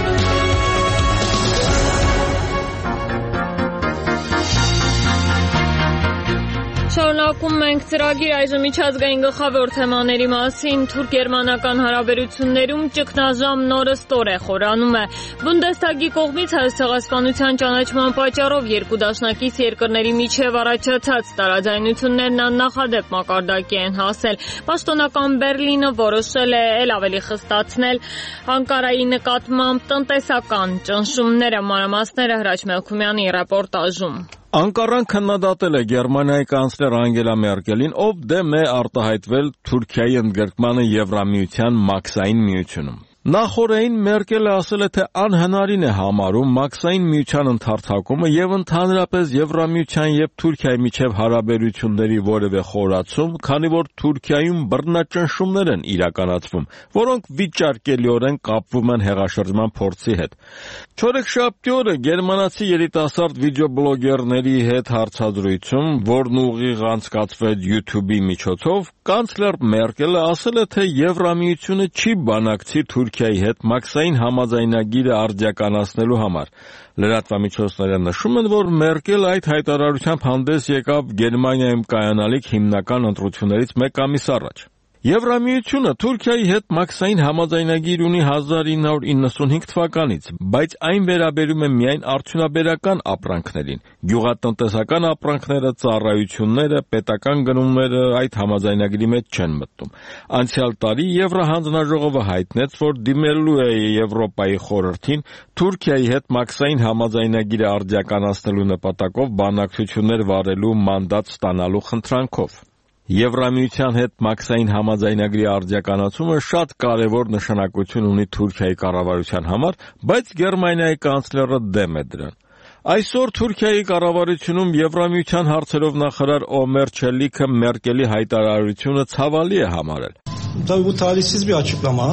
Շարունակում ենք ծրագիր այժմ միջազգային գլխավոր թեմաների մասին։ Թուրք-գերմանական հարաբերություններում ճգնաժամ նորը ստոր է խորանում է։ Բունդեսթագի կողմից Հայոց ցեղասպանության ճանաչման պատճառով երկու դաշնակից երկրների միջև առաջացած տարաձայնություններն աննախադեպ մակարդակի են հասել։ Պաշտոնական Բերլինը որոշել է ել ավելի խստացնել Անկարայի նկատմամբ տնտեսական ճնշումները։ Մանրամասները Հրաչ Մելքումյանի ռեպորտաժում։ Անկարան քննադատել է Գերմանիայի կանցլեր Անգելա Մերկելին, ով դեմ է արտահայտվել Թուրքիայի ընդգրկմանը Եվրամիության մաքսային միությունում։ Նախորդին Մերկելը ասել է, թե անհնարին է համարում մաքսային միության ընդարձակումը եւ ընդհանրապես Եվրամիության եւ Թուրքիայի միջև հարաբերությունների որևէ խորացում, քանի որ Թուրքիայում բռնաճնշումներ են իրականացվում, որոնք վիճարկելիորեն կապվում են հեղաշրջման փորձի հետ։ Չորեքշաբթի օրը գերմանացի երիտասարդ վիդեոբլոգերների հետ հարցազրույցում, որն ուղիղ անցկացվեց YouTube-ի միջոցով, կանցլեր Մերկելը ասել է, թե Եվրամիությունը չի բանակցի Թուրքիայի հետ մաքսային համաձայնագիրը արդիականացնելու համար։ Լրատվամիջոցները նշում են, որ Մերկելը այդ հայտարարությամբ հանդես եկավ Գերմանիայում կայանալիք հիմնական ընտրություններից մեկ ամիս առաջ։ Եվրամիությունը Թուրքիայի հետ մաքսային համաձայնագիր ունի հազար ինը հարյուր իննսունհինգ թվականից, բայց այն վերաբերում է միայն արդյունաբերական ապրանքներին։ Գյուղատնտեսական ապրանքները, ծառայությունները, պետական գնումները այդ համաձայնագրի մեջ չեն մտնում։ Անցյալ տարի Եվրահանձնաժողովը հայտնեց, որ դիմելու է Եվրոպայի խորհրդին Թուրքիայի հետ մաքսային համաձայնագիրը արդիականացնելու նպատակով բանակցություններ վարելու մանդատ ստանալու խնդրանքով։ Եվրամիության հետ մաքսային համաձայնագրի արդիականացումը շատ կարևոր նշանակություն ունի Թուրքիայի կառավարության համար, բայց Գերմանիայի կանցլերը դեմ է դրան։ Այսօր Թուրքիայի կառավարությունում Եվրամիության հարցերով նախարար Օմեր Չելիքը Մերկելի հայտարարությունը ցավալի է համարել։ Tabii bu talihsiz bir açıklama.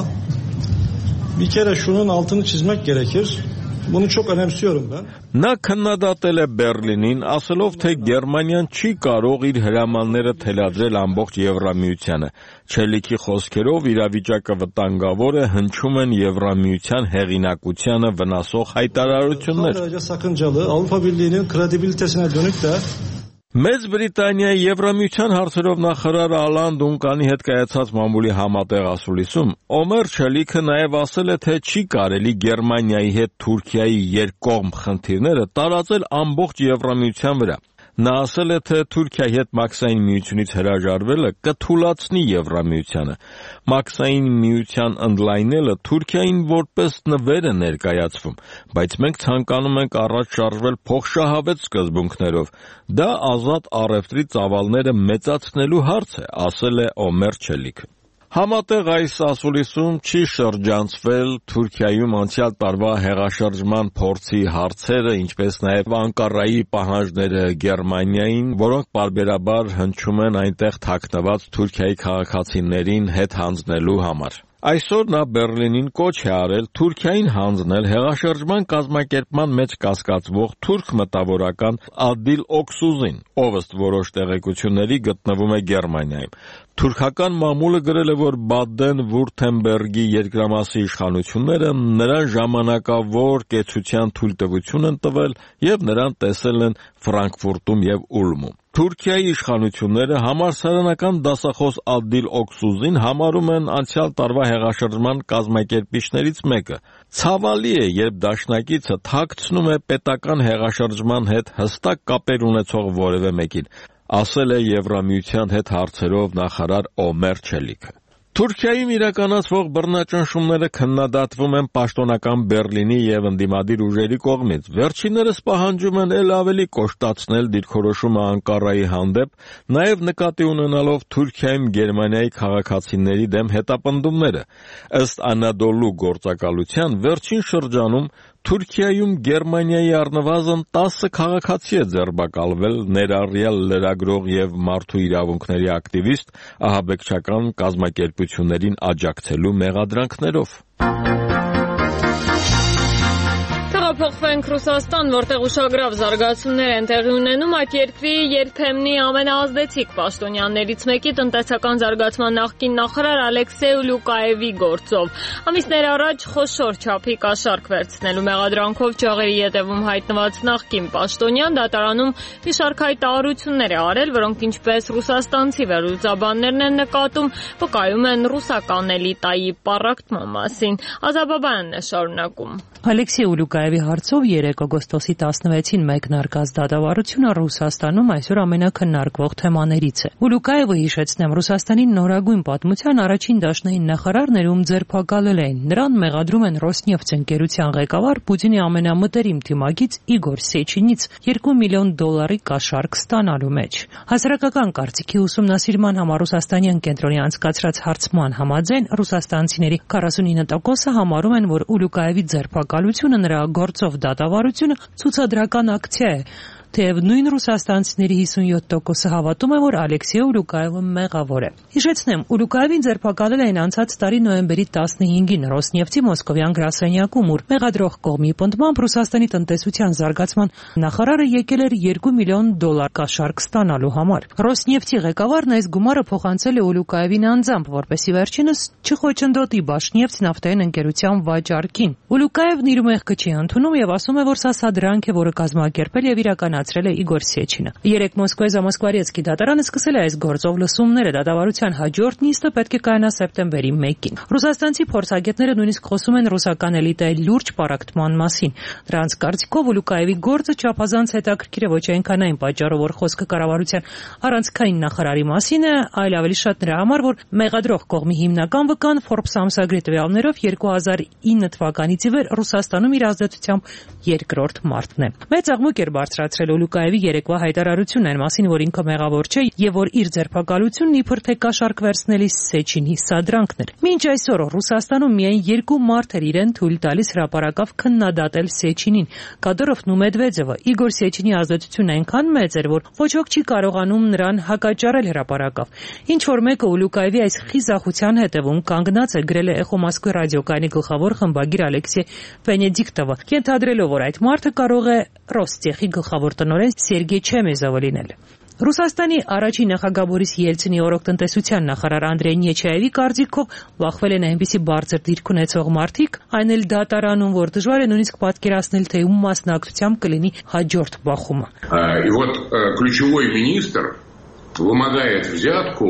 Bir kere şunun altını çizmek gerekir. Bunu çok önemsiyorum ben. Նա քննադատել է Բերլինին, ասելով, թե Գերմանիան չի կարող իր հրամանները թելադրել ամբողջ Եվրամիությանը։ Չելիքի խոսքերով իրավիճակը վտանգավոր է, հնչում են Եվրամիության հեղինակությանը վնասող հայտարարություններ։ Sakıncalı Avrupa Birliği'nin kredibilitesine dönük de Մեծ Բրիտանիայի Եվրամիության հարցերով նախարար Ալան Դունկանի հետ կայացած մամուլի համատեղ ասուլիսում Օմեր Չելիքը նաև ասել է, թե չի կարելի Գերմանիայի հետ Թուրքիայի երկկողմ խնդիրները տարածել ամբողջ Եվրամիության վրա։ Նա ասել է, թե Թուրքիայի հետ մաքսային միությունից հրաժարվելը կթուլացնի Եվրամիությանը։ Մաքսային միության ընդլայնելը Թուրքիային որպես նվեր է ներկայացվում, բայց մենք ցանկանում ենք առաջ շարժվել փոխշահավետ սկզբունքներով։ Դա ազատ առևտրի ծավալները մեծացնելու հարց է, ասել է Օմեր Չելիքը։ Համատեղ այս ասուլիսում չի շրջանցվել Թուրքիայում անցյալ տարվա հեղաշրջման փորձի հարցերը, ինչպես նաև Անկարայի պահանջները Գերմանիային, որոնք պարբերաբար հնչում են այնտեղ թաքնված Թուրքիայի քաղաքացիներին հետ հանձնելու համար։ Այսօր նա Բերլինին կոչ է արել Թուրքիային հանձնել հեղաշրջման կազմակերպման մեջ կասկածվող թուրք մտավորական Ադիլ Օքսուզին, ով ըստ որոշ տեղեկությունների գտնվում է Գերմանիայում։ Թուրքական մամուլը գրել է, որ Բադեն-Վուրթեմբերգի երկրամասի իշխանությունները նրան ժամանակավոր կեցության թույլտվություն են տվել եւ նրան տեսել են Ֆրանկֆուրտում եւ Ուլմում։ Թուրքիայի իշխանությունները համալսարանական դասախոս Ադիլ Օքսուզին համարում են անցյալ տարվա հեղաշրջման կազմակերպիչներից մեկը։ Ցավալի է, երբ դաշնակիցը թաքցնում է պետական հեղաշրջման հետ հստակ կապեր ունեցող որևէ մեկին, ասել է Եվրամիության հետ հարցերով նախարար Օմեր Չելիքը։ Թուրքիայում իրականացվող բռնաճնշումները քննադատվում են պաշտոնական Բերլինի եւ ընդդիմադիր ուժերի կողմից։ Վերջիններս պահանջում են ել ավելի կոշտացնել դիրքորոշումը Անկարայի հանդեպ, նաեւ նկատի ունենալով Թուրքիայում Գերմանիայի քաղաքացիների դեմ հետապնդումները։ Ըստ Անադոլու գործակալության վերջին շրջանում Թուրքիայում Գերմանիայի առնվազն տասը քաղաքացի է ձերբակալվել, ներառյալ լրագրող եւ մարդու իրավունքների ակտիվիստ ահաբեկչական կազմակերպություններին աջակցելու մեղադրանքներով։ Տեղափոխվենք Ռուսաստան, որտեղ ուշագրավ զարգացումներ են տեղի ունենում այդ երկրի երբեմնի ամենաազդեցիկ պաշտոնյաներից մեկի տնտեսական զարգացման նախկին նախարար Ալեքսեյ Ուլյուկաևի գործով։ Ամիսներ առաջ խոշոր չափի կաշառք վերցնելու մեղադրանքով ճաղերի ետևում հայտնված նախկին պաշտոնյան դատարանում մի շարք հայտարարություններ է արել, որոնք ինչպես ռուսաստանցի վերլուծաբաններն են նկատում, վկայում են ռուսական էլիտայի պառակտման մասին։ Ազաբաբայանն է շարունակում։ Ալեքսեյ Ուլյուկաևի հարցով երեկ օգոստոսի տասնվեցին մեկնարկած դատավարությունը Ռուսաստանում այսօր ամենակննարկվող թեմաներից է։ Ուլյուկաևը, հիշեցնեմ, Ռուսաստանի նորագույն պատմության առաջին դաշնային նախարարն էր, ում ձերբակալել էին։ Նրան մեղադրում են Ռոսնեֆթ ընկերության ղեկավար Պուտինի ամենամտերիմ թիմակից Իգոր Սեչինից երկու միլիոն դոլարի կաշառք ստանալու մեջ։ Հասարակական կարծիքի ուսումնասիրման համար Ռուսաստանյան կենտրոնի անցկացրած հարցման համաձայն ռուսաստանցիների քառասունինը տոկոսը համարում են, որ Ուլյուկաևի ձերբակալությունը նրա գործով դատավարությունը ցուցադրական ակցիա է, թեև նույն ռուսաստանցիների հիսունյոթ տոկոսը հավատում է, որ Ալեքսեյ Ուլյուկաևը մեղավոր է։ Հիշեցնեմ, Ուլյուկաևին ձերբակալել էին անցած տարի նոյեմբերի տասնհինգին Ռոսնեֆթի մոսկովյան գրասենյակում, ուր մեղադրող կողմի պնդմամբ Ռուսաստանի տնտեսության զարգացման նախարարը եկել էր երկու միլիոն դոլար կաշառք ստանալու համար։ Ռոսնեֆթի ղեկավարն այս գումարը փոխանցել է Ուլյուկաևին անձամբ, որպեսզի վերջինս չխոչընդոտի Բաշնեֆթ նավթային ընկերության վաճառքին։ Ուլյուկաևն իր մեղքը չի ընդունում եւ ասում է, որ սա սադրանք է, որը կազմակերպել եւ իրականացրել է Իգոր Սեչինը։ Երեք Մոսկվայի Զամոսկվարեցկի դատարանը սկսել է այս գործով լսումները, դատավարության հաջորդ նիստը պետք է կայանա սեպտեմբերի մեկին։ Ռուսաստանցի փորձագետները նույնիսկ խոսում են ռուսական էլիտայի լուրջ պառակտման մասին։ Նրանց կարծիքով Ուլյուկաևի գործը չափազանց հետաքրքիր է ոչ այնքան այն պատճառով, որ խոսքը կառավարության առանցքային նախարարի մասին է, այլ ավելի շատ նրա համար, որ մեղադրող կողմի հիմնական վկան Forbes ամսագրի տվյալներով երկու հազար ինը թվականից ի վեր Ռուսաստանում իր ազդեցությամբ երկրորդ մարդն է։ Մեծ աղմուկ էր բարձրացրել Ուլյուկաևի երեկվա հայտարարությունն այն մասին, որ ինքը մեղավոր չէ եւ որ իր ձերբակալությունն իբր թե կաշառք վերցնելի Սեչինի սադրանքն էր։ Մինչ այսօր Ռուսաստանում միայն երկու մարդ էր իրեն թույլ տալիս հրապարակավ քննադատել Սեչինին՝ Կադիրովն ու Մեդվեդևը։ Իգոր Սեչինի ազդեցությունն այնքան մեծ էր, որ ոչ ոք չի կարողանում նրան հակաճառել հրապարակավ։ Ինչ որ մեկը Ուլյուկաևի այս խիզախության հետևում կանգնած է, գրել է Էխո Մոսկվի ռադիոկայանի գլխավոր խմբագիր Ալեքսեյ Վենեդիկտովը, ենթադրելով, որ այդ մարդը կարող է Ռոստեխի գլխավոր տնօրեն Սերգեյ Չեմեզովը լինել։ Ռուսաստանի առաջին նախագահ Բորիս Ելցինի օրոքտնտեսության նախարար Անդրեյ Նեչայևի կարծիքով բախվել են այնպիսի բարձր դիրք ունեցող մարդիկ, այն էլ դատարանում, որ դժվար է նույնիսկ պատկերացնել, թե ում մասնակցությամբ կլինի հաջորդ բախումը։ И вот ключевой министр вымогает взятку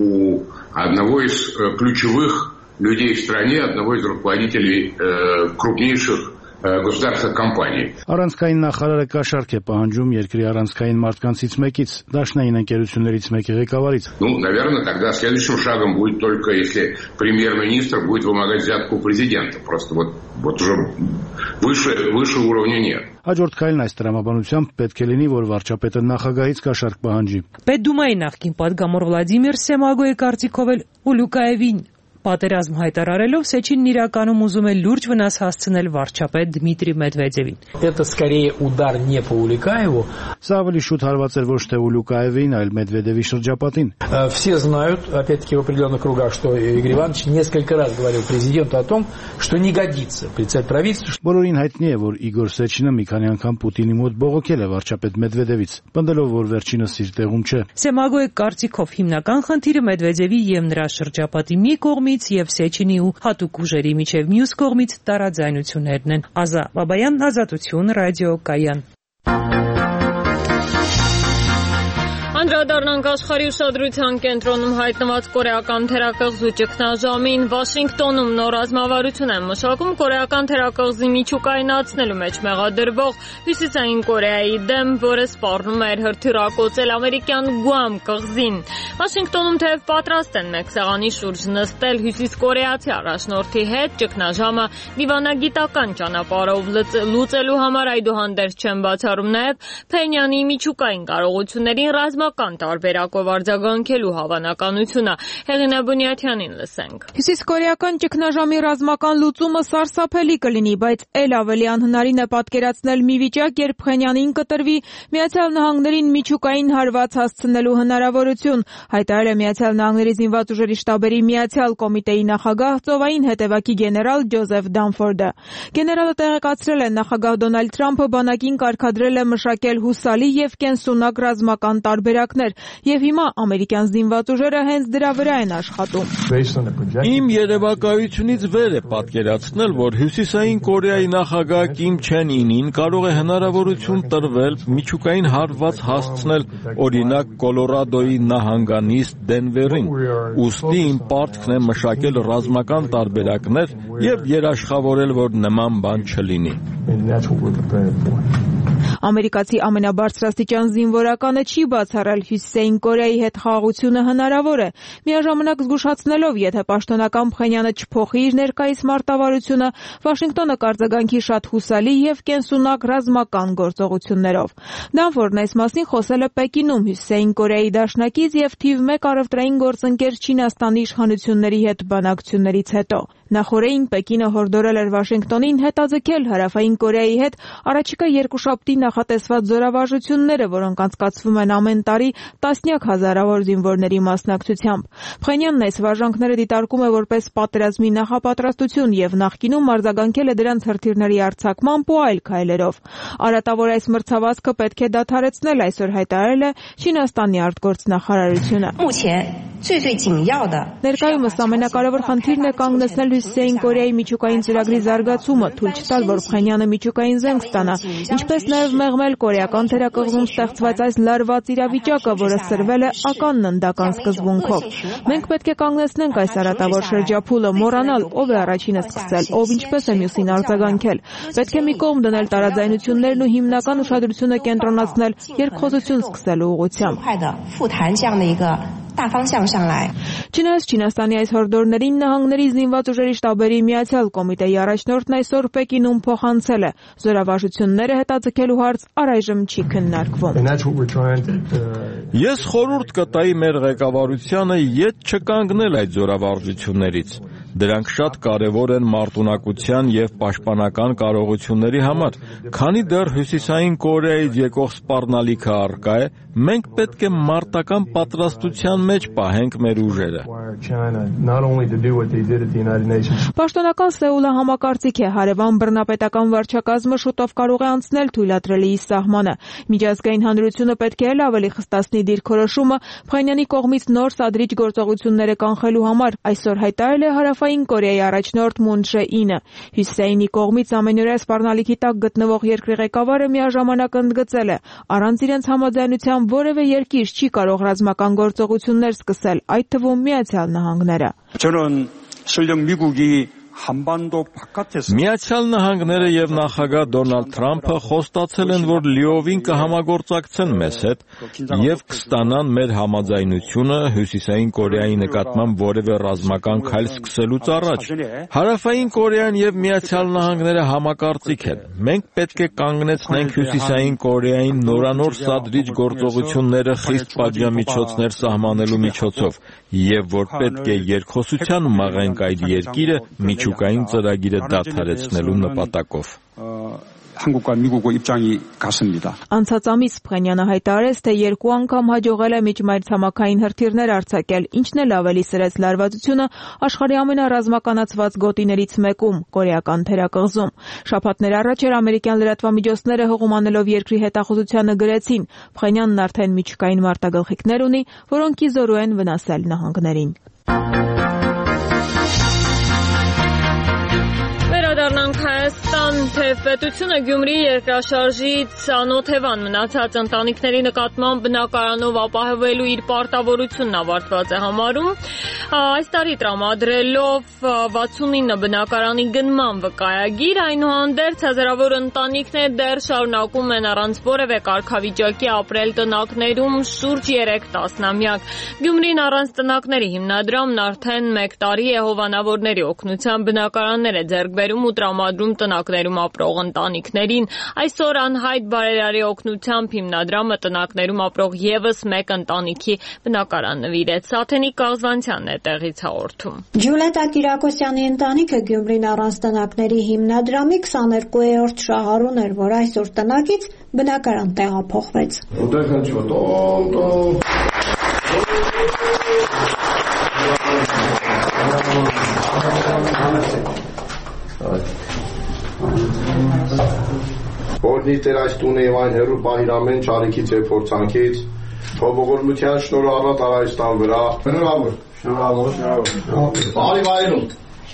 у одного из ключевых людей в стране, одного из руководителей крупнейших գոսդարսա կամպանիա։ Առանցքային նախարարը կաշառք է պահանջում երկրի առանցքային մարդկանցից մեկից, դաշնային ընկերություններից մեկի ղեկավարից։ Ну, наверное, тогда следующим шагом будет только если премьер-министр будет вымогать взятку у президента. Просто вот вот уже выше выше уровня нет. Հաջորդ քայլն այս տրամաբանությամբ պետք է լինի, որ վարչապետը նախագահից կաշառք պահանջի։ Պետդումայի նախկին падգամոր Վլադիմիր Սեմագոյի կարծիքով էլ Ուլյուկաևին պատերազմ հայտարարելով Սեչինն իրականում ուզում է լուրջ վնաս հասցնել վարչապետ Դմիտրի Մեդվեդևին։ Это скорее удар не по Улюкаеву. Սա ավելի շուտ հարված էր ոչ թե Ուլյուկաևին, այլ Մեդվեդևի шրջապատին։ Все знают, опять-таки в определенных кругах, что Игорь Иванович несколько раз говорил президенту о том, что не годится председатель правительства. Բոլորին հայտնի է, որ Իգոր Սեչինը մի քանի անգամ Պուտինի մոտ բողոքել է վարչապետ Մեդվեդևից, պնդելով, որ վերջինս իր տեղում չէ։ Սեմագոյի կարծիքով հիմնական խնդիրը Մեդվեդևի եւ նրա շրջապատի մի կողմի եւ Սեչինի ու հատուկ ուժերի միջև մյուս կողմից տարաձայնություններն են։ Ազա Բաբայան, Ազատություն, ռադիոկայան։ Անդրադառնանք աշխարհի ուշադրության կենտրոնում հայտնված կորեական թերակղզու ճգնաժամին։ Վաշինգտոնում նոր ռազմավարություն են մշակում կորեական թերակղզի միջուկայնացնելու մեջ մեղադրվող Հյուսիսային Կորեայի դեմ, որը սպառնում էր հրթիռակոծել ամերիկյան Գուամ կղզին։ Վաշինգտոնում թեև պատրաստ են մեկ սեղանի շուրջ նստել հյուսիսկորեացի առաջնորդի հետ, ճգնաժամը դիվանագիտական ճանապարհով լուծելու համար այդուհանդերձ չեն բացառում նաև Փենյանի միջուկային կարողություններին ռազմական ռազմական տարբերակով արձագանքելու հավանականությունը։ Հեղինե Բունյաթյանին լսենք։ Հյուսիսկորեական ճգնաժամի ռազմական լուծումը սարսափելի կլինի, բայց ել ավելի անհնարին է պատկերացնել մի վիճակ, երբ Փխենյանին կտրվի Միացյալ Նահանգներին միջուկային հարված հասցնելու հնարավորություն, հայտարարել է Միացյալ Նահանգների զինված ուժերի շտաբերի Միացյալ կոմիտեի նախագահ ծովային հետևակի գեներալ Ջոզեֆ Դանֆորդը։ Գեներալը տեղեկացրել է, նախագահ Դոնալդ Թրամփը բանակին կարգադրել է մշակել հուսալի եւ կենսունակ ռազմական տարբերակներ, եւ հիմա ամերիկյան զինված ուժերը հենց դրա վրա են աշխատում։ Իմ երևակայությունից վեր է պատկերացնել, որ Հյուսիսային Կորեայի նախագահ Կիմ Չեն Ինին կարող է հնարավորություն տրվել միջուկային հարված հասցնել, օրինակ Կոլորադոյի նահանգանիստ Դենվերին։ Ուստի իմ պարտքն է մշակել ռազմական տարբերակներ եւ երաշխավորել, որ նման բան չլինի։ Ամերիկացի ամենաբարձրաստիճան զինվորականը չի բացառել Հյուսիսային Կորեայի հետ խաղաղությունը հնարավոր է, միաժամանակ զգուշացնելով, եթե պաշտոնական Փխենյանը չփոխի իր ներկայիս մարտավարությունը, Վաշինգտոնը կարձագանքի շատ հուսալի եւ կենսունակ ռազմական գործողություններով։ Դանֆորդն այս մասին խոսել է Պեկինում Հյուսիսային Կորեայի դաշնակից եւ թիվ մեկ առևտրային գործընկեր Չինաստանի իշխանությունների հետ բանակցություններից հետո։ Նախորդին Պեկինը հորդորել էր Վաշինգտոնին հետաձգել Հարավային Կորեայի հետ առաջիկա երկուշաբթի նախատեսված զորավարժությունները, որոնք անցկացվում են ամեն տարի տասնյակ հազարավոր զինվորների մասնակցությամբ։ Փխենյանն այս վարժանքները դիտարկում է որպես պատերազմի նախապատրաստություն եւ նախկինում արձագանքել է դրանց հրթիռների արձակմամբ ու այլ քայլերով։ Արատավոր այս մրցավազքը պետք է դադարեցնել, այսօր հայտարարել է Չինաստանի արտգործնախարարությունը։ Ներկայումս ամենակարևոր խնդիրն է կանգնեցնել Հյուսիսային Կորեայի միջուկային ծրագրի զարգացումը, թույլ չտալ, որ Փխենյանը միջուկային զենք ստանա, ինչպես նաև մեղմել կորեական թերակղզում ստեղծված այս լարված իրավիճակը, որը սրվել է ականննդական սկզբունքով։ Մենք պետք է կանգնեցնենք այս արատավոր շրջափուլը, մոռանալ ով է առաջինը սկսել, ով ինչպես է մյուսին արձագանքել։ Պետք է մի կողմ դնել տարաձայնություններն ու հիմնական ուշադրությունը կենտրոնացնել երկխոսություն սկսելու ուղղությամբ։ Չնայած Չինաստանի այս հորդորներին Նահանգների զինված ուժերի շտաբերի Միացյալ կոմիտեի առաջնորդն այսօր Պեկինում փոխանցել է, զորավարժությունները հետաձգելու հարց առայժմ չի քննարկվում։ Ես խորհուրդ կտայի մեր ղեկավարությանը ետ չկանգնել այդ զորավարժություններից։ Դրանք շատ կարևոր են մարտունակության եւ պաշտպանական կարողությունների համար։ Քանի դեռ Հյուսիսային Կորեայից եկող սպառնալիքը առկա է, մենք պետք է մարտական պատրաստության մեջ պահենք մեր ուժերը։ Պաշտոնական Սեուլը համակարծիք է, հարևան բռնապետական վարչակազմը շուտով կարող է անցնել թույլատրելիի սահմանը։ Միջազգային հանրությունը պետք է էլ ավելի խստացնի դիրքորոշումը Փխենյանի կողմից նոր սադրիչ գործողությունները կանխելու համար, այսօր հայտարարել է Հարավային Կորեայի առաջնորդ Մուն Չե Ինը։ Հյուսիսայինի կողմից ամենօրյա սպառնալիքի տակ գտնվող երկրի ղեկավարը միաժամանակ ընդգծել է, առանց իրենց համաձայնության որևէ երկիր չի կարող ռազմական գործողություններ սկսել, այդ թվում Միացյալ Նահանգները։ Միացյալ Նահանգները եւ նախագահ Դոնալդ Թրամփը խոստացել են, որ լիովին կհամագործակցեն մեզ հետ եւ կստանան մեր համաձայնությունը Հյուսիսային Կորեայի նկատմամբ որևէ ռազմական քայլ սկսելուց առաջ։ Հարավային Կորեան եւ Միացյալ Նահանգները համակարծիք են։ Մենք պետք է կանգնեցնենք Հյուսիսային Կորեային նորանոր սադրիչ գործողությունները խիստ պատժամիջոցներ սահմանելու միջոցով եւ որ պետք է երկխոսության մաղենք այդ երկիրը միջուկային ծրագիրը դադարեցնելու նպատակով։ Անցած ամիս Փխենյանը հայտարարեց, թե երկու անգամ հաջողել է միջմայրցամաքային հրթիռներ արձակել, ինչն էլ ավելի սրեց լարվածությունը աշխարհի ամենառազմականացված գոտիներից մեկում՝ կորեական թերակղզում։ Շաբաթներ առաջ էր ամերիկյան լրատվամիջոցները հղում անելով երկրի հետախուզությանը գրեցին. Փխենյանն արդեն միջուկային մարտագլխիկներ ունի, որոնք ի զորու են վնասել նահանգներին։ Վերադառնանք Հայաստան, թե պետությունը Գյումրի երկրաշարժից անօթևան մնացած ընտանիքների նկատմամբ բնակարանով ապահովելու իր պարտավորությունն ավարտված է համարում։ Այս տարի տրամադրելով վաթսունինը բնակարանի գնման վկայագիր, այնուհանդերձ հազարավոր ընտանիքներ դեռ շարունակում են առանց որևէ կարգավիճակի ապրել տնակներում շուրջ երեք տասնամյակ։ Գյումրին առանց տնակների հիմնադրամն արդեն մեկ տարի է հովանավորների օգնությամբ բնակարաններ է ձեռք բերում ու տրամադրում տնակներում ապրող ընտանիքներին։ Այսօր անհայտ բարերարի օգնությամբ հիմնադրամը տնակներում ապրող եւս մեկ ընտանիքի բնակարան նվիրեց։ Սաթենիկ Կաղզվանցյանն է տեղից հաղորդում։ Ջուլետա Կիրակոսյանի ընտանիքը Գյումրին առանց տնակների հիմնադրամի քսաներկուերորդ շահառուն էր, որ այսօր տնակից բնակարան տեղափոխվեց։ Օրհնի Տեր այս տունը եւ այն հերու պահիր ամեն չարիքից եւ փորձանքից, թող ողորմության շնորհը առա Տաղայստան վրա։ Շնորհավոր, շնորհավոր, շնորհավոր։ Բարի վայրում։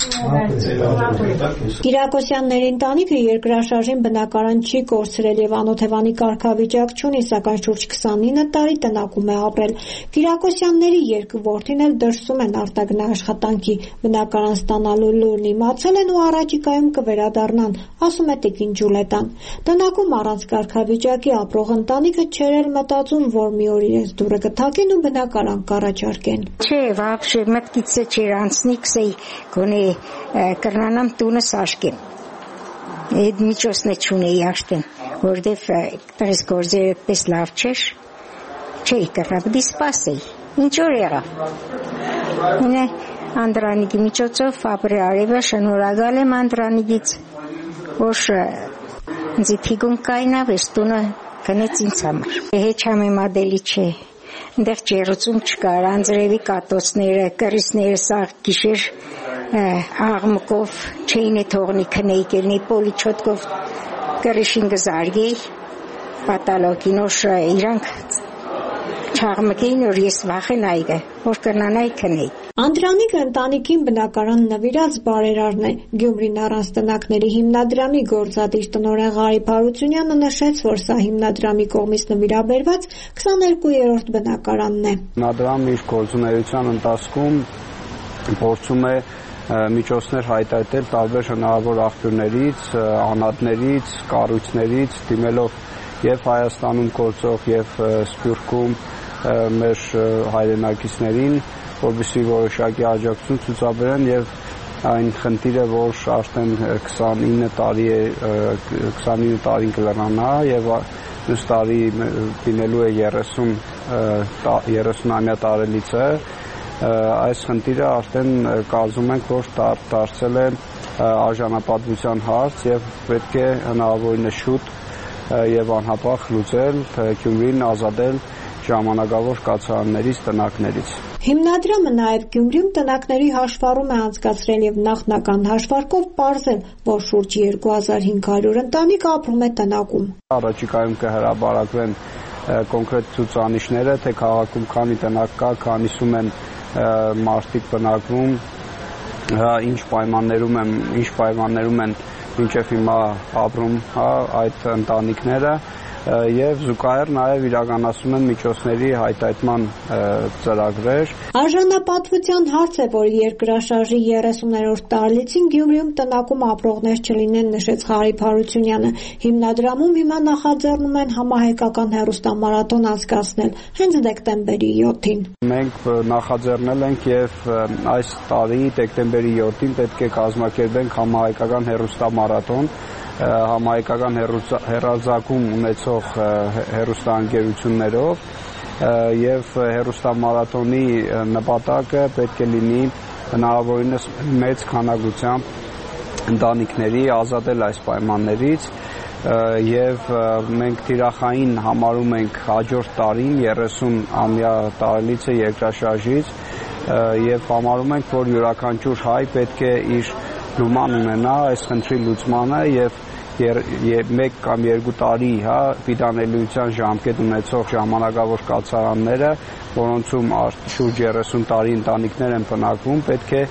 Կիրակոսյանների ընտանիքը երկրաշարժին բնակարան չի կորցրել եւ անօթևանի կարգավիճակ չունի, սակայն շուրջ քսանինը տարի տնակում է ապրել։ Կիրակոսյանների երկու որդին էլ դրսում են արտագնա աշխատանքի, բնակարան ստանալու լուրն իմացել են ու առաջիկայում կվերադառնան, ասում է տիկին Ջուլետան։ Տնակում առանց կարգավիճակի ապրող ընտանիքը չէր էլ մտածում, որ մի օր իրենց դուռը կթակեն ու բնակարան կառաջարկեն։ Չէ, вообще մտքից չէր անցնի, քսեի գոնե կրնանամ տունը սաշկեմ։ Այդ միջոցն է չունեի աշտեն, որտեվ տղիս գործերը պես լավ չէր, չէի կրնա, բդի սպասեի, ինչ որ եղավ։ Ինե Անդրանիկի միջոցով ապրի արևը շնորհակալ եմ Անդրանիկից, որ ինձ թիգուն կայնավ, այս տունը գնեց ինձ համար։ Հետ չամեմադելի չէ, այնտեղ ջերուցում չկար, անձրևի կատոցները, կրիսները սաղ գիշեր աղմկով չէին է թողնի քնեի կելնի պոլիչոտկով կրիշին գզարգեի պատալոգին որ իրանք չաղմկեին որ ես վախենայի որ կրնանայի քնեի։ Անդրանիկը ընտանիքին բնակարան նվիրած բարերարն է։ Գյումրին առանց տնակների հիմնադրամի գործադիր տնօրեն Ղարիբ Հարությունյանը նշեց, որ սա հիմնադրամի կողմից նվիրաբերված քսաներկուերորդ բնակարանն է։ Հիմնադրամը իր գործունեության ընթացքում փորձում է միջոցներ հայտարարել տարբեր հնարավոր աղբյուրներից, անհատներից, կառույցներից, դիմելով եւ Հայաստանում գործող եւ Սփյուռքում մեր հայրենակիցներին, որովհետեւ որոշակի աջակցություն ցուցաբերեն եւ այն խնդիրը, որ արդեն քսանինը տարի է, քսանինը տարին կլրանա եւ մյուս տարի լինելու է երեսուն երեսունամյա տարելիցը, այս խնդիրը արդեն կարծում ենք, որ դարձել է արժանապատվության հարց եւ պետք է հնարավորինս շուտ եւ անհապաղ լուծել, Գյումրին ազատել ժամանակավոր կացարաններից, տնակներից։ Հիմնադրամը նաև Գյումրիում տնակների հաշվառում է անցկացրել եւ նախնական հաշվարկով պարզել, որ շուրջ երկու հազար հինգ հարյուր ընտանիք ապրում է տնակում։ Առաջիկայում կհրապարակվեն կոնկրետ ցուցանիշները, թե քաղաքում քանի տնակ կա, քանիսում են մարդիկ բնակվում, ինչ պայմաններում են, ինչ պայմաններում են մինչև հիմա ապրում այդ ընտանիքները եւ զուգահեռ նաեւ իրականացում են միջոցների հայտարարման ծրագրեր։ Արժանապատվության հարց է, որ երկրաշարժի երեսուներորդ տարելիցին Գյումրիում տնակում ապրողներ չլինեն, նշեց Ղարիբ Հարությունյանը։ Հիմնադրամում հիմա նախաձեռնում են համահայկական հեռուստամարաթոն անցկացնել հենց դեկտեմբերի յոթին։ Մենք նախաձեռնել ենք եւ այս տարի դեկտեմբերի յոթին պետք է կազմակերպենք համահայկական հեռուստամարաթոն համահայկական հեռարձակում ունեցող հեռուստաընկերություններով եւ հեռուստամարաթոնի նպատակը պետք է լինի հնարավորինս մեծ քանակությամբ ընտանիքների ազատել այս պայմաններից եւ մենք թիրախային համարում ենք հաջորդ տարին երեսուն-ամյա տարելիցը երկրաշարժից եւ համարում ենք, որ յուրաքանչյուր հայ պետք է իր լուման ունենա այս խնդրի լուծմանը եւ մեկ կամ երկու տարի հա պիտանելիության ժամկետ ունեցող ժամանակավոր կացարանները, որոնցում շուրջ երեսուն տարի ընտանիքներ են բնակվում, պետք է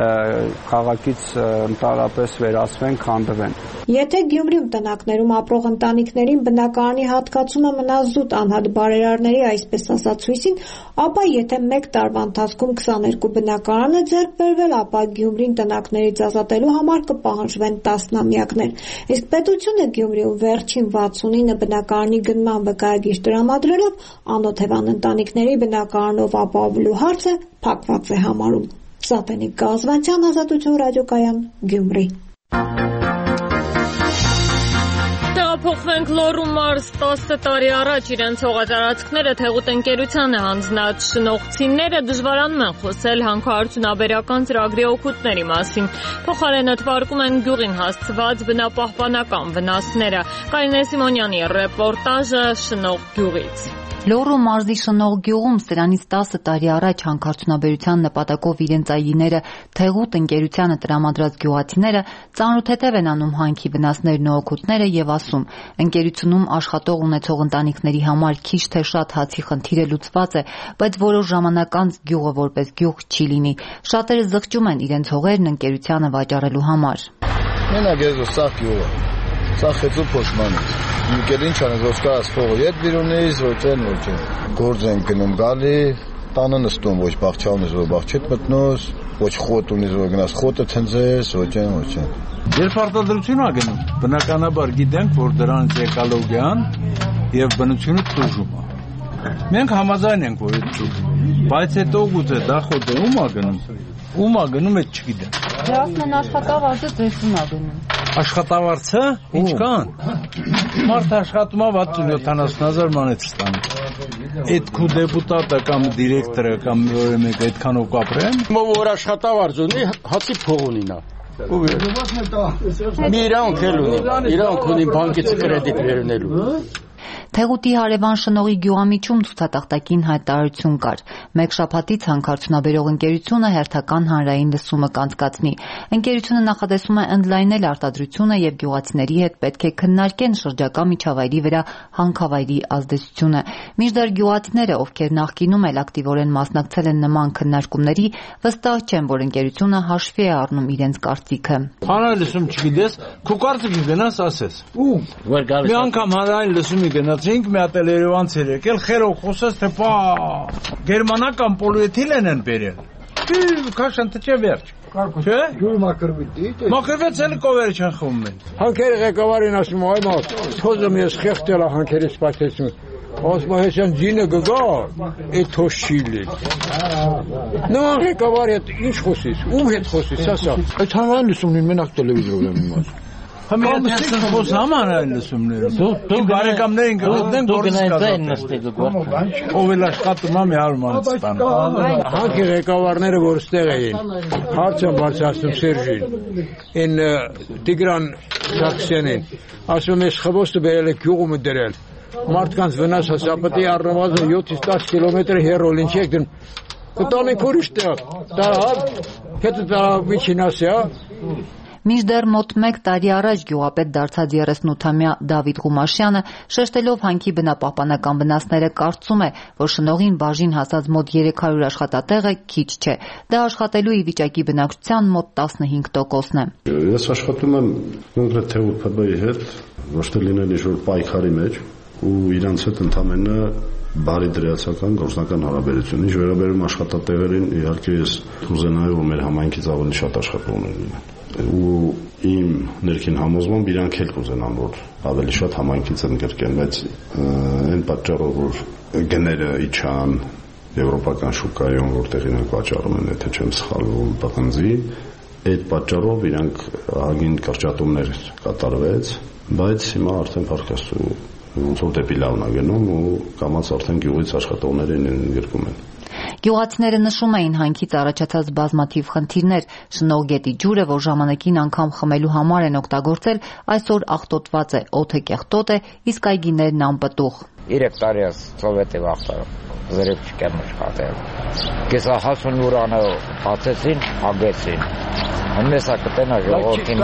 քաղաքից ընդհանրապես վերացվեն, քանդվեն։ Եթե Գյումրիում տնակներում ապրող ընտանիքներին բնակարանի հատկացումը մնա զուտ անհատ բարերարների այսպես ասած հույսին, ապա եթե մեկ տարվա ընթացքում քսաներկու բնակարան է ձեռք բերվել, ապա Գյումրին տնակներից ազատելու համար կպահանջվեն տասնամյակներ։ Իսկ պետությունը Գյումրիում վերջին վաթսունինը բնակարանի գնման վկայագիր տրամադրելով անօթևան ընտանիքների բնակարանով ապահովելու հարցը փակված է համարում։ Սաթենիկ Կազվանցյան, Ազատություն ռադիոկայան, Գյումրի։ Փոխվենք Լոռու մարզ տասը տարի առաջ իրենց հողատարածքները Թեղուտ ընկերությանը հանձնած շնողցիները դժվարանում են խոսել հանքարդյունաբերական ծրագրի օգուտների մասին։ Փոխարենը թվարկում են գյուղին հասցված բնապահպանական վնասները։ Կարինե Սիմոնյանի ռեպորտաժը Շնող գյուղից։ Լոռու մարզի Շնող գյուղում սրանից տասը տարի առաջ հանքարդյունաբերության նպատակով իրենց այգիները Թեղուտ ընկերությանը տրամադրած գյուղացիները ծանոթ են անում հանքի վնասներն ու օգուտները եւ ասում, ընկերությունում աշխատող ունեցող ընտանիքների համար քիչ թե շատ հացի խնդիրը լուծված է, բայց որոշ ժամանակ անց գյուղը որպես գյուղ չի լինի։ Շատերը զղջում են իրենց հողերն ընկերությանը վաճառելու համար։ Մենակ ես սա գյուղը, սա խեցու փոշմանից։ Եկել ինչ անես, որ կաս փողը ետ բիրունից, ոչ են, ոչ են։ Գործ են գնում գալի, տանը նստում, ոչ բաղչա ունես, որ բաղչետ մտնոս, ոչ խոտ ունես, որ գնաս խոտը թնձես, ոչ են, ոչ են։ Երբ արտադրություն ա գնում, բնականաբար գիտենք, որ դրանց էկոլոգիան եւ բնությունը տուժում է։ Մենք համաձայն ենք, որ այդ տուժում, բայց այդ օգուտը դա խոտը ում ա գնում, ում ա գնում, այդ չգիտեմ։ Դե ասում են աշխատավարձը ձեզում ա գնում։ Աշխատավարձը ինչ կան։ Մարդ աշխատում է վաթսուն-յոթանասուն հազար մանեթ ստանում։ Այդ քու դեպուտատը կամ դիրեկտորը կամ որը մեկ այդքանով կապրեն։ Որ աշխատավարձ ունի, հացի փող ունի նա։ Մի իրանք էլ ունի, իրանք ունի բանկից կրեդիտ վերնելու։ Թեղուտի հարևան Շնողի գյուղամիջում ցուցատախտակին հայտարարություն կար։ Մեկ շաբաթից հանքարդյունաբերող ընկերությունը հերթական հանրային լսումը կանցկացնի։ Ընկերությունը նախատեսում է ընդլայնել արտադրությունը եւ գյուղացիների հետ պետք է քննարկեն շրջակա միջավայրի վրա հանքավայրի ազդեցությունը։ Մինչդեռ գյուղացիները, ովքեր նախկինում էլ ակտիվորեն մասնակցել են նման քննարկումների, վստահ չեն, որ ընկերությունը հաշվի է առնում իրենց կարծիքը։ Հանրային լսում չգիտես, քո կարծիքը գնաս ասես։ Ու մի անգամ հանրային լսումի գնացինք, մի հատ էլ Երևանցի եկել, խերով խոսեց, թե պա գերմանական պոլիէթիլեն են բերել։ Քաշան թե վերջ։ Չէ՞։ Ջուր մակրվիտի։ Մակրվեց էլ կովերը չեն խմում են։ Հանքերի ղեկավարին ասում այ մոտ, խոզում ես խեղտել հանքերի սպասեցում։ Osmohesyan ձինը գգա, այդ թոշ չի լի։ Նման ղեկավարի հետ ինչ խոսիս, ում հետ խոսիս, ասա։ Այդ հանրային լսումն մենակ տելևիզորով եմ իմացել։ Համեցեք խոս համանային լսումներում։ Դու բարեկամներին գտնեն գործ ով էլ աշխատում է մի հարմարից ստանում։ Հանքի ղեկավարները որ ստեղ էին, հարց են բարձրացնում Սերժին, այն Տիգրան Սարգսյանին, ասում ես խոստը բերել է գյուղումը դրել։ Մարդկանց վնաս հասապետի առնվազն յոթից տասը կիլոմետր հեռու ինչ եք դնում։ Կտանենք ուրիշ տեղ։ Դա հետո դա միջին ասա։ Մինչդեռ մոտ մեկ տարի առաջ գյուղապետ դարձած երեսունութամյա Դավիթ Ղումաշյանը շեշտելով հանքի բնապահպանական վնասները կարծում է, որ Շնողին բաժին հասած մոտ երեք հարյուր աշխատատեղը քիչ չէ։ Դա աշխատելու ի վիճակի բնակչության մոտ տասնհինգ տոկոսն է։ Ես աշխատում եմ կոնկրետ Թեղուտ Փ B-ի հետ, ոչ թե լինել ինչ-որ պայքարի մեջ, ու իրանց հետ ընդամենը բարի դրացական գործնական հարաբերություն։ Ինչ վերաբերում աշխատատեղերին, իհարկե ես կուզենայի, որ մեր համայնքից ավելի շատ աշխատողներ լինեն։ Ու իմ ներքին համոզմամբ իրանք էլ կուզենան, որ ավելի շատ համայնքից ընդգրկեն, բայց այն պատճառով, որ գները իջան եվրոպական շուկայում, որտեղ իրանք վաճառում են, եթե չեմ սխալվում, պղնձի, այդ պատճառով իրանք ահագին կրճատումներ կատարվեց, բայց հիմա արդեն փառքաստու ոնց որ դեպի լավն է գնում ու կամաց արդեն գյուղից աշխատողներին ընդգրկում են։ Գյուղացիները նշում էին հանքից առաջացած բազմաթիվ խնդիրներ։ Շնող գետի ջուրը, որ ժամանակին անգամ խմելու համար են օգտագործել, այսօր աղտոտված է, օդը կեղտոտ է, իսկ այգիներն անպտուղ։ Երեք տարի ես սովետի վախտարում, զրեք չկեմ աշխատել։ Կեսահասուն ուրանը բացեցին, հագեցին։ Հնմեսա կտենա ժողովրդին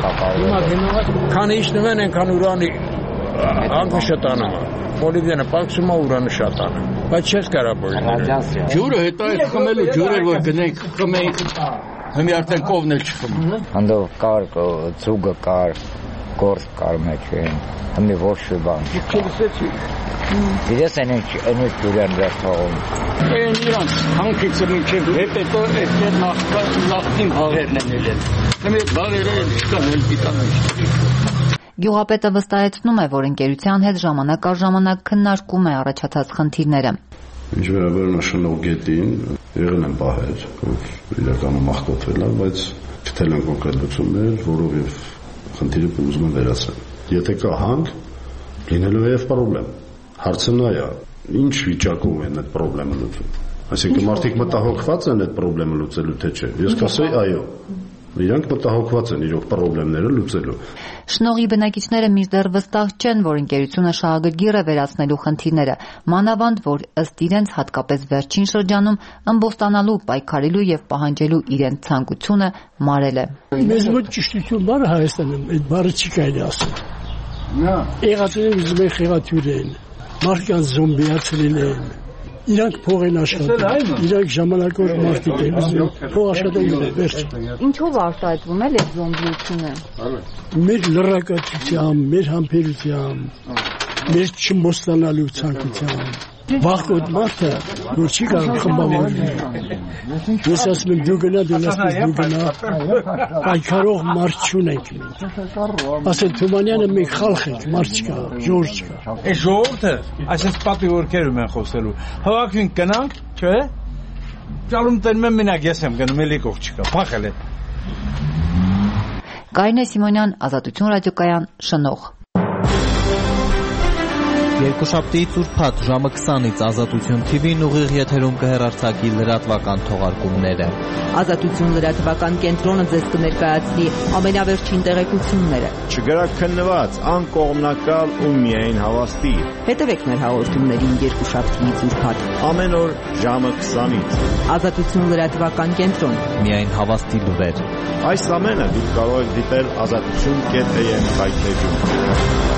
ինչ քանի իջնում են, այնքան ուրանի անքը շատանում է։ Պոլիվյանը պակսում է, ուրանը շատանը։ Բայց չես կարա բոյնել։ Ջուրը հետո այդ խմելու ջուրեր, որ գնենք խմենք, հիմի արդեն կովն էլ չխմում։ Հանդով կար, ծուգը կար, գործ կար մեջին, հիմի ոչ շի բան։ Չլսեցի։ Իրես են այնուց ջուրեն վեր թողում։ Այն իրանց հանքից մինչև հետո այդտեղ նախքին բաղերն են ելել։ Հիմի բաղերը չկան, էլ պիտան Գյուղապետը վստահեցնում է, որ ընկերության հետ ժամանակ առ ժամանակ քննարկում է առաջացած խնդիրները։ Ինչ վերաբերում է Շնող գետին, եղել են պահեր, որ իրականում աղտոտվել է, բայց չթել են կոնկրետ լուծումներ, որովհետև խնդիրը ուզում են վերացնել։ Եթե կա հանք, Լինելու է եւ խնդրեմ։ Հարցը նա է, ինչ վիճակում են այդ խնդրումը լուծում։ Այսինքն մարդիկ մտահոգված են այդ խնդրումը լուծելու թե չէ։ Ես կասեի այո։ Իրանք մտահոգված են իրոք խնդիրները լուծելու։ Շնողի բնակիչները մինչդեռ վստահ չեն, որ ընկերությունը շահագրգիռ է վերացնելու խնդիրները, մանավանդ որ ըստ իրենց հատկապես վերջին շրջանում ըմբոստանալու, պայքարելու եւ պահանջելու իրենց ցանկությունը մարել է։ Մեզ ոչ ճշտություն բառը Հայաստանում այդ բառը չի կարելի ասել։ Նա եղածները ուզում են խեղաթյուրեն, մարդկանց զոմբիացրել են։ Իրանք փող են աշխատում, իրանք ժամանակավոր մարդիկ են ուզում, փող աշխատել են, վերջ։ Ինչով արտահայտվում է այդ զոմբիությունը։ Մեր լրակացությամբ, մեր համբերությամբ, մեր չմոստանալու ցանկությամբ։ Վախկոտ մարդը, որ չի կարող խմբավորվել։ Ես ասում եմ դու գնա, դու ասում դու գնա, պայքարող մարդ չունենք մենք։ Ասել Թումանյանը մենք խալխ ենք, մարդ չկա, ժողովուրդ չկա։ Այս ժողովուրդը, այսպես պատիվորքերում են խոսելու։ Հավաքվին գնանք, չէ՞։ Ճալում տենում եմ մենակ ես եմ գնում, էլի կող չկա, փախել է։ Կարինե Սիմոնյան, Ազատություն ռադիոկայան, Շնող։ Երկուշաբթի ծուրփաթ ժամը քսանից Ազատություն թի վին ուղիղ եթերում կհեռարձակի լրատվական թողարկումները։ Ազատություն լրատվական կենտրոնը ձեզ կներկայացնի ամենավերջին տեղեկությունները։ Չգրակ քննված, անկողմնակալ ու միայն հավաստի։ Հետևեք մեր հաղորդումներին երկուշաբթի ծուրփաթ ամեն օր ժամը քսանից։ Ազատություն լրատվական կենտրոն։ Միայն հավաստի լուրեր։ Այս ամենը դուք կարող եք դիտել ազատություն կետ է եմ հայթեջում։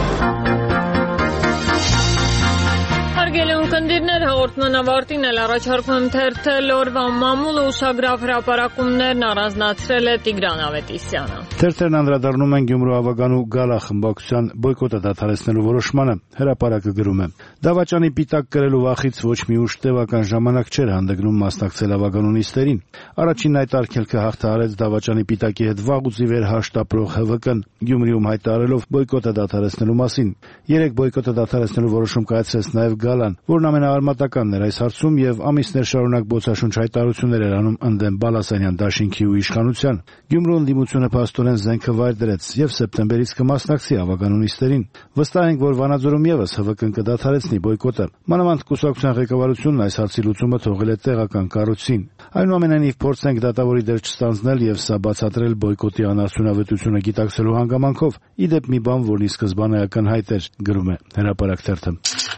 Հարգելի ունկնդիրներ, հաղորդման ավարտին էլ առաջարկում եմ թերթել օրվա մամուլը ուշագրավ հրապարակումներն առանձնացրել է Տիգրան Ավետիսյանը։ Թերթերն անդրադառնում են Գյումրու Ավագանու գալա խմբակցության բոյկոտը դադարեցնելու որոշմանը։ Հրապարակը գրում է. Դավաճանի պիտակ կրելու վախից ոչ մի ուժ տևական ժամանակ չէր հանդգնում մասնակցել Ավագանու նիստերին։ Առաջին այդ արգելքը հաղթահարեց դավաճանի պիտակի հետ վաղուց ի վեր հաշտ ապրող Հ V K-ն Գյումրիում հայտարարելով բոյկոտը դադարեցնելու մասին։ Երեք բոյկոտը դադարեցնելու որոշում կայացրեց նաև Գալան, որն ամենաարմատականն էր այս հարցում եւ ամիսներ շարունակ բոցաշունչ հայտարարություններ էր անում ընդդեմ Բալասանյան դաշինքի ու իշխանության։ Գյումրու ընդդիմությունը փաստորեն զենքը վայր դրեց եւ սեպտեմբերից կմասնակցի Ավագանու նիստերին։ Վստահ ենք, որ Վանաձորում եւս Հ V K-ն կդադարեցնի բոյկոտը։ Մանավանդ կուսակցության ղեկավարությունն այս հարցի լուծումը թողել է տեղական կառույցին։ Այնուամենայնիվ փորձենք դատավորի դեր չստանձնել եւ սա բացատրել բոյկոտի անարդյունավետությունը գիտակցելու հանգամանքով։ Ի դեպ մի բան, որն ի սկզբանե ակնհայտ էր, գրում է Հրապարակ թերթը։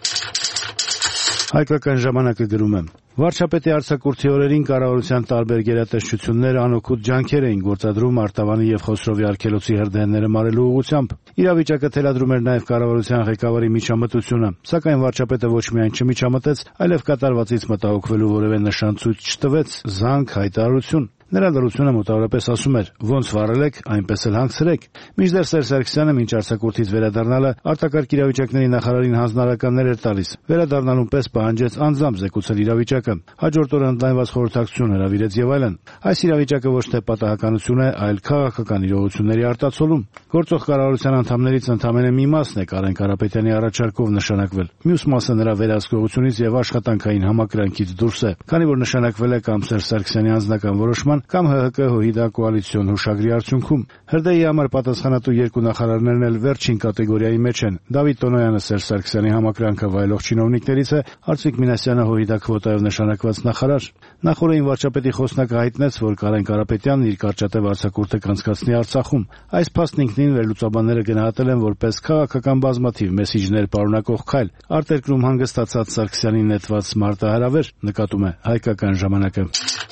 Հայկական ժամանակը գրում է. Վարչապետի արձակուրդի օրերին կառավարության տարբեր գերատեսչություններ անօգուտ ջանքեր էին գործադրում Արտավանի եւ Խոսրովի արգելոցի հրդեհները մարելու ուղղությամբ։ Իրավիճակը թելադրում էր նաեւ կառավարության ղեկավարի միջամտությունը, սակայն վարչապետը ոչ միայն չմիջամտեց, այլև կատարվածից մտահոգվելու որևէ նշան ցույց չտվեց, զանգ, հայտարարություն։ Նրա լրությունը մոտավորապես ասում էր. ոնց վարել եք, այնպես էլ հանգցրեք։ Մինչդեռ Սերժ Սարգսյանը մինչ արձակուրդից վերադառնալը արտակարգ իրավիճակների նախարարին հանձնարարականներ էր տալիս։ Վերադառնալուն պես պահանջեց անձամբ զեկուցել իրավիճակը։ Հաջորդ օրը ընդլայնված խորհրդակցություն հրավիրեց եւ այլն։ Այս իրավիճակը ոչ թե պատահականություն է, այլ քաղաքական իրողությունների արտացոլում։ Գործող կառավարության անդամներից ընդամենը մի մասն է Կարեն Կարապետյանի առաջարկով նշանակվել։ Մյուս մասը նրա վերահսկողությունից եւ աշխատանքային համակրանքից դուրս է, քանի որ նշանակվել է կամ Սերժ Սարգսյանի անձնական որոշման կամ Հ Հ Կ հույդա կոալիցիոն հուշագրի արդյունքում։ Հրդեհի համար պատասխանատու երկու նախարարներն էլ վերջին կատեգորիայի մեջ են։ Դավիթ Տոնոյանը Սերժ Սարգսյանի համակրանքը վայելող չինովնիկներից է, Արծվիկ Մինասյանը հույդա քվոտայով նշանակված նախարար։ Նախորդին վարչապետի խոսնակը հայտնեց, որ Կարեն Կարապետյանն իր կարճատև արձակուրդը կանցկացնի Արցախում։ Այս փաստն ինքնին վերլուծաբանները գնահատել են որպես քաղաքական բազմաթիվ մեսիջներ պարունակող քայլ։ Արտերկրում հանգստացած Սարգսյանին նետված մարտահրավեր, նկատում է Հայկական ժամանակը։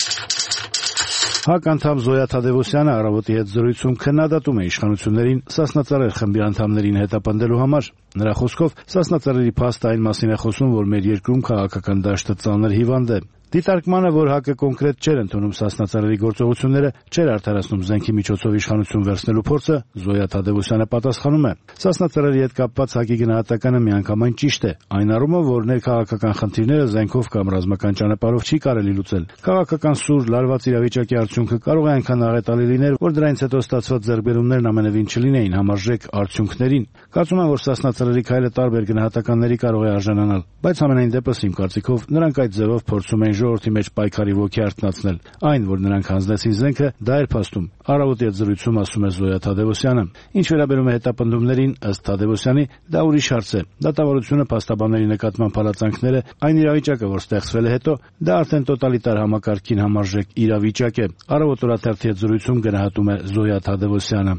ՀԱԿ անդամ Զոյա Թադևոսյանը առավոտի հետ զրույցում քննադատում է իշխանություններին Սասնա Ծռեր խմբի անդամներին հետապնդելու համար։ Նրա խոսքով Սասնա Ծռերի փաստը այն մասին է խոսում, որ մեր երկրում քաղաքական դաշտը ծանր հիվանդ է։ Դիտարկմանը, որ ՀԱԿ-ը կոնկրետ չէր ընդունում Սասնա Ծռերի գործողությունները, չէր արդարացնում զենքի միջոցով իշխանություն վերցնելու փորձը, Զոյա Թադևոսյանը պատասխանում է. Սասնա Ծռերի հետ կապված ՀԱԿ-ի գնահատականը միանգամայն ճիշտ է, այն առումով, որ ներքաղաքական խնդիրները զենքով կամ ռազմական ճանապարհով չի կարելի լուծել։ Քաղաքական սուր, լարված իրավիճակի արդյունքը կարող է այնքան աղետալի լինել, որ դրանից հետո ստացված ձեռքբերումներն ամենևին չլինեին համարժեք արդյունքներին։ Կարծում եմ, որ Սասնա Ծռերի քայլը տարբեր գնահատականների կարող է արժանանալ, բայց ամենայն դեպս իմ կարծիքով նրանք այդ ձևով փորձում են ժողովրդի մեջ պայքարի ոգի արթնացնել։ Այն, որ նրանք հանձնեցին զենքը, դա էր փաստում։ Առավոտի հետ զրույցում ասում է Զոյա Թադևոսյանը։ Ինչ վերաբերում է հետապնդումներին, ըստ Թադևոսյանի, դա ուրիշ հարց է։ Դատավարությունը փաստաբանների նկատմամբ հալածանքները, այն իրավիճակը, որ ստեղծվել է հետո, դա արդեն տոտալիտար համակարգին համարժեք իրավիճակ է։ Առավոտ օրաթերթի հետ զրույցում գնահատում է Զոյա Թադևոսյանը։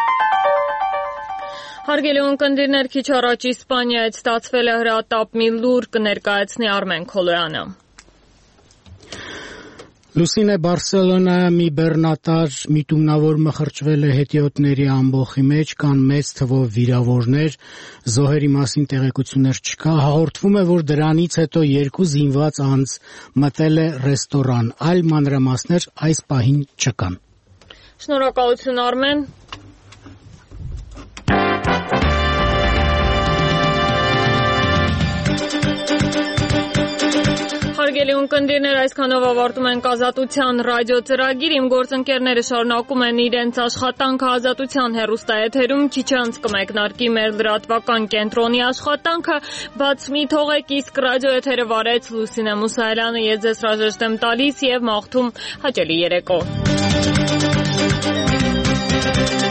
Հարգելի ունկնդիրներ, քիչ առաջ Իսպանիայից ստացվել է հրատապ մի լուր, կներկայացնի Արմեն Քոլոյանը։ Լուսինե Բարսելոնայը մի բեռնատար միտումնավոր մխրճվել է հետիոտների ամբոխի մեջ, կան մեծ թվով վիրավորներ, զոհերի մասին տեղեկություններ չկա, հաղորդվում է, որ դրանից հետո երկու զինված անձ մտել է ռեստորան, այլ մանրամասներ այս պահին չկան։ Շնորհակալություն Արմեն։ Հարգելի ունկնդիրներ, այսքանով ավարտում ենք Ազատության ռադիո ծրագիր։ Իմ գործընկերները շարունակում են իրենց աշխատանքը Ազատության հեռուստաեթերում, քիչ անց կմեկնարկի մեր լրատվական կենտրոնի աշխատանքը, բաց մի թողեք, իսկ ռադիո էթերը վարեց Լուսինե Մուսայելյանը, ես ձեզ հրաժեշտ եմ տալիս եւ մաղթում հաճելի երեկո։